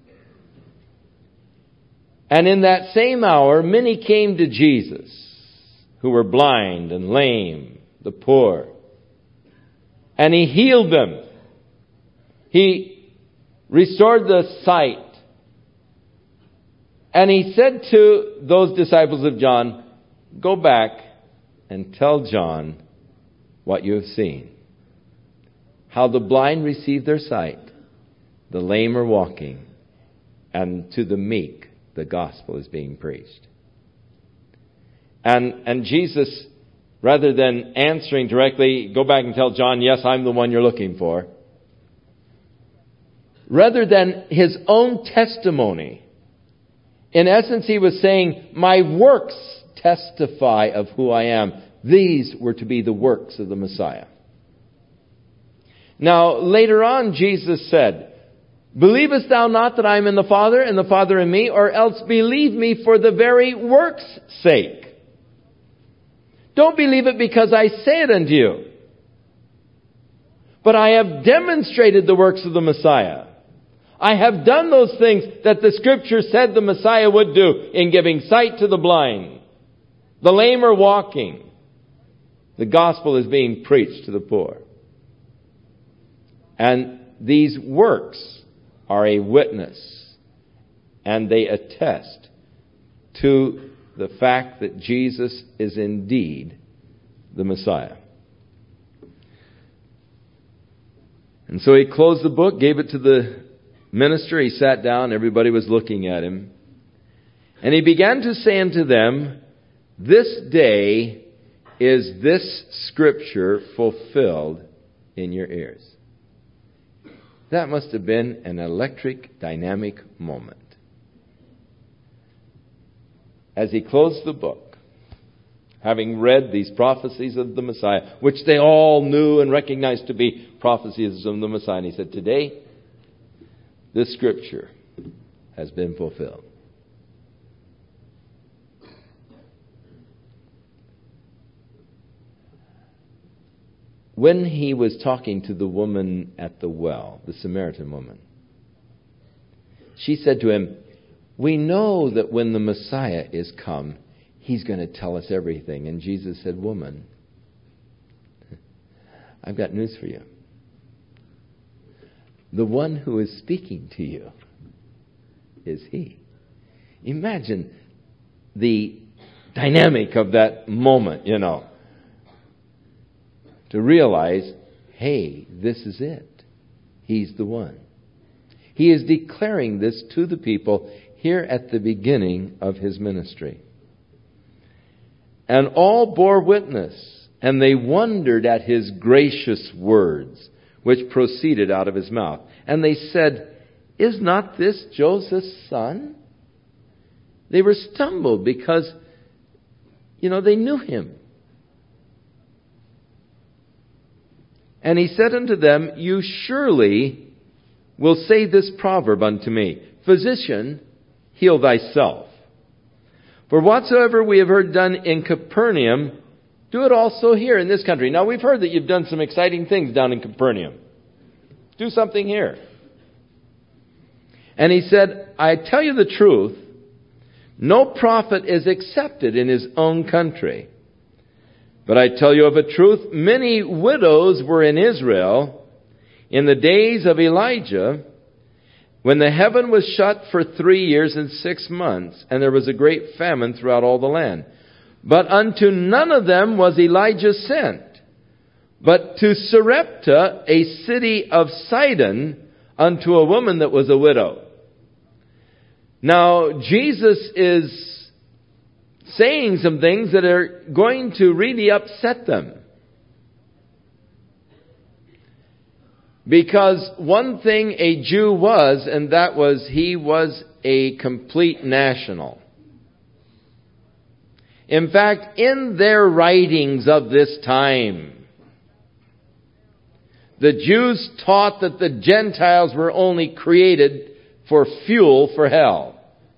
And in that same hour, many came to Jesus who were blind and lame, the poor. And he healed them. He restored the sight. And he said to those disciples of John, go back and tell John what you have seen. How the blind receive their sight, the lame are walking, and to the meek the gospel is being preached. And and Jesus, rather than answering directly, go back and tell John, yes, I'm the one you're looking for, rather than his own testimony, in essence he was saying, my works testify of who I am. These were to be the works of the Messiah. Now, later on, Jesus said, believest thou not that I am in the Father, and the Father in me, or else believe me for the very works' sake? Don't believe it because I say it unto you. But I have demonstrated the works of the Messiah. I have done those things that the Scripture said the Messiah would do in giving sight to the blind. The lame are walking. The gospel is being preached to the poor. And these works are a witness, and they attest to the fact that Jesus is indeed the Messiah. And so he closed the book, gave it to the minister. He sat down, everybody was looking at him. And he began to say unto them, this day is this scripture fulfilled in your ears. That must have been an electric, dynamic moment. As he closed the book, having read these prophecies of the Messiah, which they all knew and recognized to be prophecies of the Messiah, and he said, today, this scripture has been fulfilled. When he was talking to the woman at the well, the Samaritan woman, she said to him, we know that when the Messiah is come, he's going to tell us everything. And Jesus said, woman, I've got news for you. The one who is speaking to you is he. Imagine the dynamic of that moment, you know. To realize, hey, this is it. He's the one. He is declaring this to the people here at the beginning of his ministry. And all bore witness, and they wondered at his gracious words, which proceeded out of his mouth. And they said, is not this Joseph's son? They were stumbled because, you know, they knew him. And he said unto them, You surely will say this proverb unto me, Physician, heal thyself. For whatsoever we have heard done in Capernaum, do it also here in this country. Now we've heard that you've done some exciting things down in Capernaum. Do something here. And he said, I tell you the truth, no prophet is accepted in his own country. But I tell you of a truth, many widows were in Israel in the days of Elijah, when the heaven was shut for three years and six months, and there was a great famine throughout all the land. But unto none of them was Elijah sent, but to Sarepta, a city of Sidon, unto a woman that was a widow. Now, Jesus is saying some things that are going to really upset them. Because one thing a Jew was, and that was he was a complete national. In fact, in their writings of this time, the Jews taught that the Gentiles were only created for fuel for hell.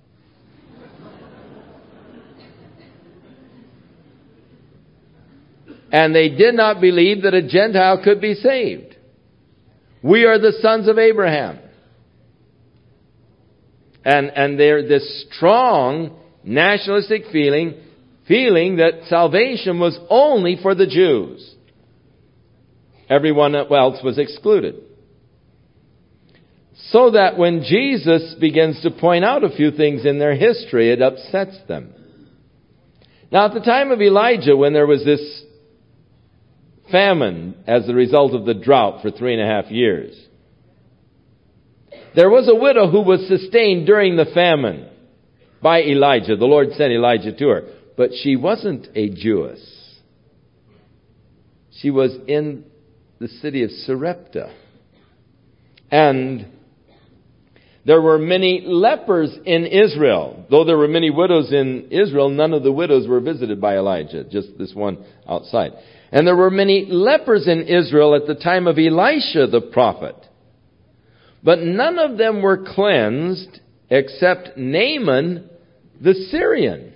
And they did not believe that a Gentile could be saved. We are the sons of Abraham. And, and they're this strong nationalistic feeling, feeling that salvation was only for the Jews. Everyone else was excluded. So that when Jesus begins to point out a few things in their history, it upsets them. Now, at the time of Elijah, when there was this famine as the result of the drought for three and a half years, there was a widow who was sustained during the famine by Elijah. The Lord sent Elijah to her. But she wasn't a Jewess. She was in the city of Sarepta. And there were many lepers in Israel. Though there were many widows in Israel, none of the widows were visited by Elijah, just this one outside. And there were many lepers in Israel at the time of Elisha the prophet. But none of them were cleansed except Naaman the Syrian.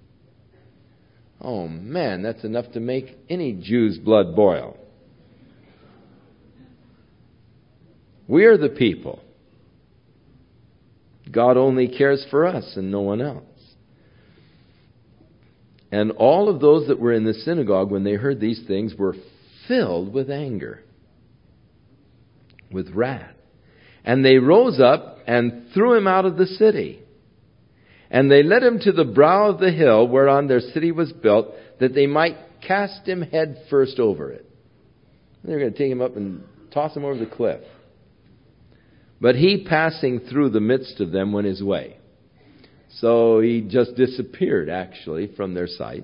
Oh man, that's enough to make any Jew's blood boil. We are the people. God only cares for us and no one else. And all of those that were in the synagogue, when they heard these things, were filled with anger, with wrath. And they rose up and threw him out of the city. And they led him to the brow of the hill whereon their city was built, that they might cast him head first over it. They were going to take him up and toss him over the cliff. But he, passing through the midst of them, went his way. So he just disappeared, actually, from their sight,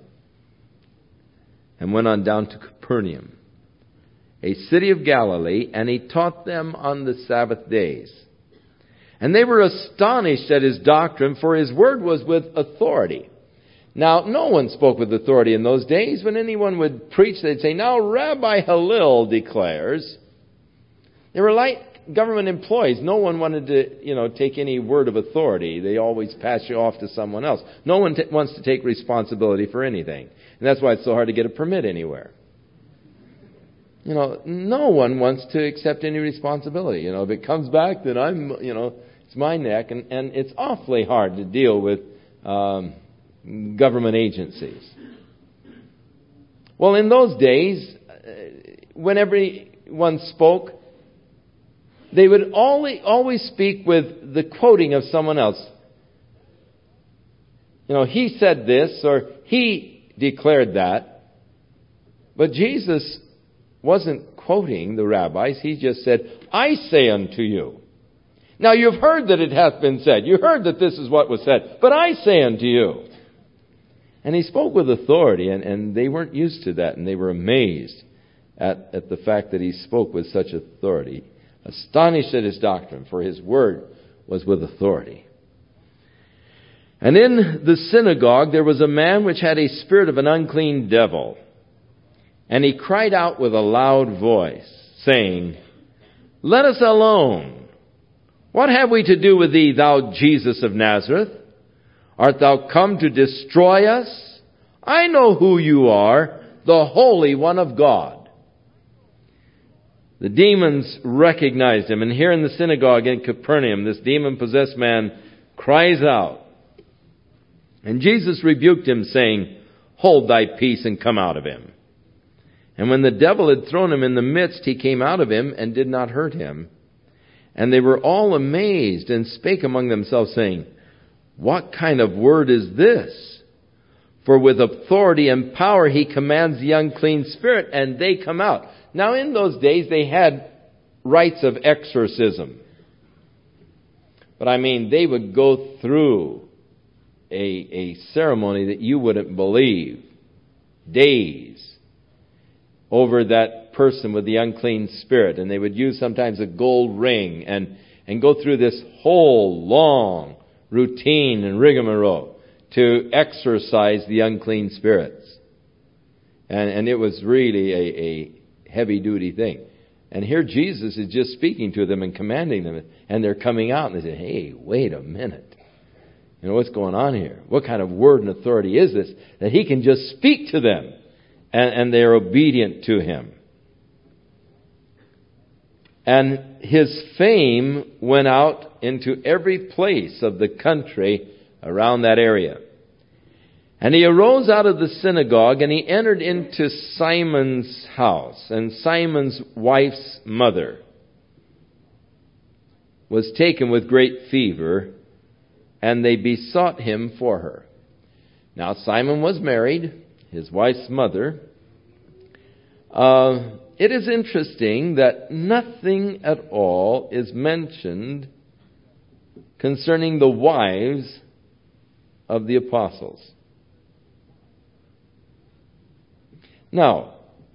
and went on down to Capernaum, a city of Galilee, and he taught them on the Sabbath days. And they were astonished at his doctrine, for his word was with authority. Now, no one spoke with authority in those days. When anyone would preach, they'd say, Now Rabbi Hillel declares. They were like government employees. No one wanted to, you know, take any word of authority. They always pass you off to someone else. No one t- wants to take responsibility for anything. And that's why it's so hard to get a permit anywhere. You know, no one wants to accept any responsibility. You know, if it comes back, then I'm, you know, it's my neck. And, and it's awfully hard to deal with um, government agencies. Well, in those days, when everyone spoke, they would always, always speak with the quoting of someone else. You know, he said this, or he declared that. But Jesus wasn't quoting the rabbis. He just said, I say unto you. Now you've heard that it hath been said. You heard that this is what was said. But I say unto you. And he spoke with authority, and, and they weren't used to that, and they were amazed at, at the fact that he spoke with such authority. Astonished at his doctrine, for his word was with authority. And in the synagogue there was a man which had a spirit of an unclean devil. And he cried out with a loud voice, saying, "Let us alone. What have we to do with thee, thou Jesus of Nazareth? Art thou come to destroy us? I know who you are, the Holy One of God." The demons recognized him, and here in the synagogue in Capernaum, this demon-possessed man cries out. And Jesus rebuked him, saying, "Hold thy peace and come out of him." And when the devil had thrown him in the midst, he came out of him and did not hurt him. And they were all amazed and spake among themselves, saying, "What kind of word is this? For with authority and power he commands the unclean spirit, and they come out." Now in those days they had rites of exorcism. But I mean, they would go through a, a ceremony that you wouldn't believe. Days over that person with the unclean spirit. And they would use sometimes a gold ring and, and go through this whole long routine and rigmarole to exorcise the unclean spirits. And, and it was really a, a heavy-duty thing. And here Jesus is just speaking to them and commanding them. And they're coming out and they say, "Hey, wait a minute. You know, what's going on here? What kind of word and authority is this that he can just speak to them?" And, and they're obedient to him. And his fame went out into every place of the country around that area. And he arose out of the synagogue, and he entered into Simon's house. And Simon's wife's mother was taken with great fever, and they besought him for her. Now Simon was married, his wife's mother. Uh, it is interesting that nothing at all is mentioned concerning the wives of the apostles. Now,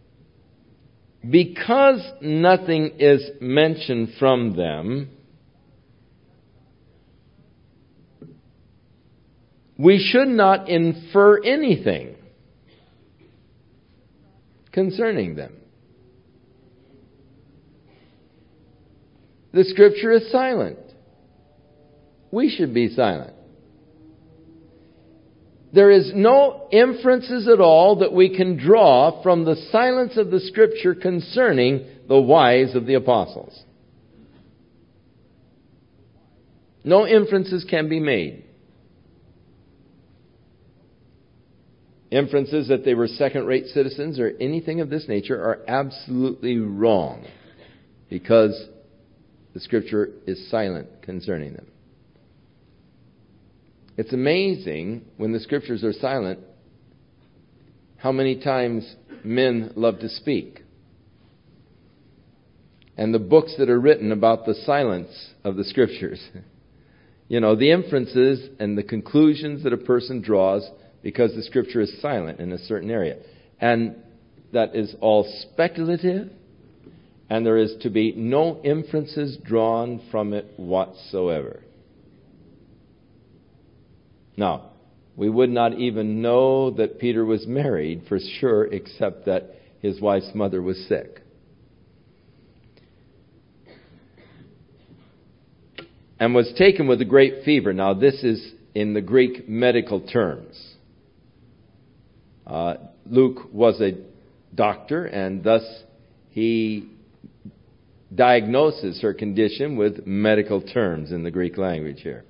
because nothing is mentioned from them, we should not infer anything concerning them. The Scripture is silent. We should be silent. There is no inferences at all that we can draw from the silence of the Scripture concerning the wives of the apostles. No inferences can be made. Inferences that they were second-rate citizens or anything of this nature are absolutely wrong, because the Scripture is silent concerning them. It's amazing when the Scriptures are silent how many times men love to speak. And the books that are written about the silence of the Scriptures. You know, the inferences and the conclusions that a person draws because the Scripture is silent in a certain area. And that is all speculative, and there is to be no inferences drawn from it whatsoever. Now, we would not even know that Peter was married for sure, except that his wife's mother was sick. And was taken with a great fever. Now, this is in the Greek medical terms. Uh, Luke was a doctor, and thus he diagnoses her condition with medical terms in the Greek language here.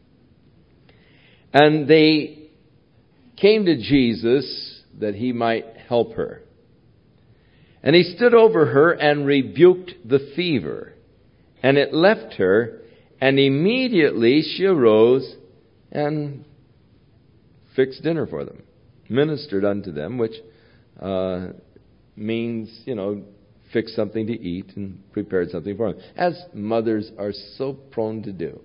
And they came to Jesus that he might help her. And he stood over her and rebuked the fever. And it left her, and immediately she arose and fixed dinner for them. Ministered unto them, which uh, means, you know, fix something to eat and prepared something for them. As mothers are so prone to do.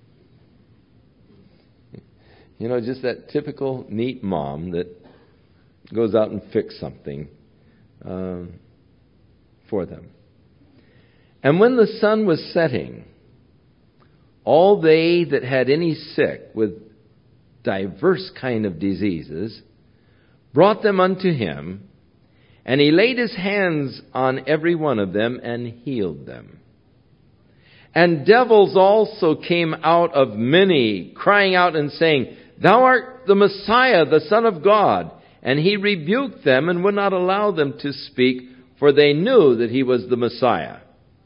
You know, just that typical neat mom that goes out and fixes something um, for them. And when the sun was setting, all they that had any sick with diverse kind of diseases brought them unto him, And he laid his hands on every one of them and healed them. And devils also came out of many, crying out and saying, Thou art the Messiah, the Son of God. And he rebuked them and would not allow them to speak, for they knew that he was the Messiah.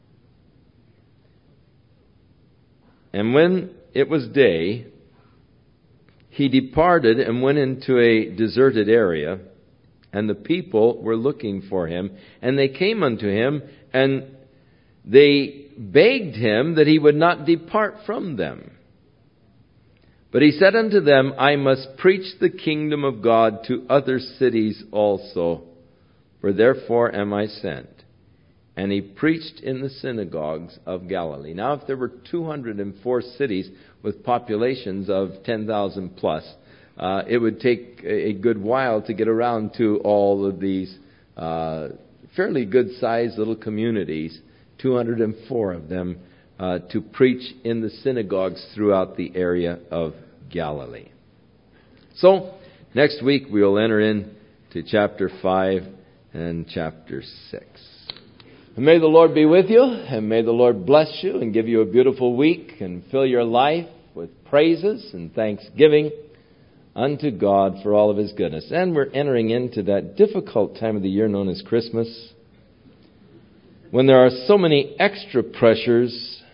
And when it was day, he departed and went into a deserted area, and the people were looking for him. And they came unto him, and they begged him that he would not depart from them. But he said unto them, I must preach the kingdom of God to other cities also, for therefore am I sent. And he preached in the synagogues of Galilee. Now, if there were two hundred four cities with populations of ten thousand plus, uh, it would take a good while to get around to all of these uh, fairly good-sized little communities, two hundred four of them, uh, to preach in the synagogues throughout the area of Galilee. So, next week we will enter into chapter five and chapter six. And may the Lord be with you, and may the Lord bless you and give you a beautiful week and fill your life with praises and thanksgiving unto God for all of His goodness. And we're entering into that difficult time of the year known as Christmas, when there are so many extra pressures,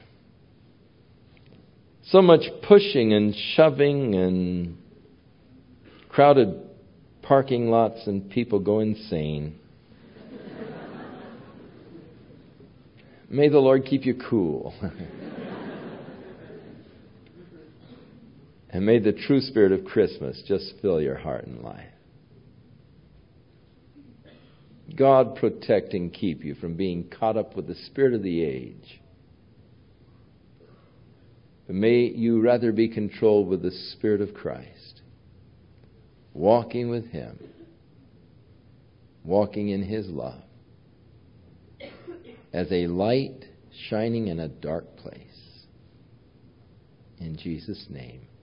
so much pushing and shoving and crowded parking lots and people go insane. May the Lord keep you cool. And may the true spirit of Christmas just fill your heart and life. God protect and keep you from being caught up with the spirit of the age. But may you rather be controlled with the Spirit of Christ, walking with Him, walking in His love, as a light shining in a dark place. In Jesus' name.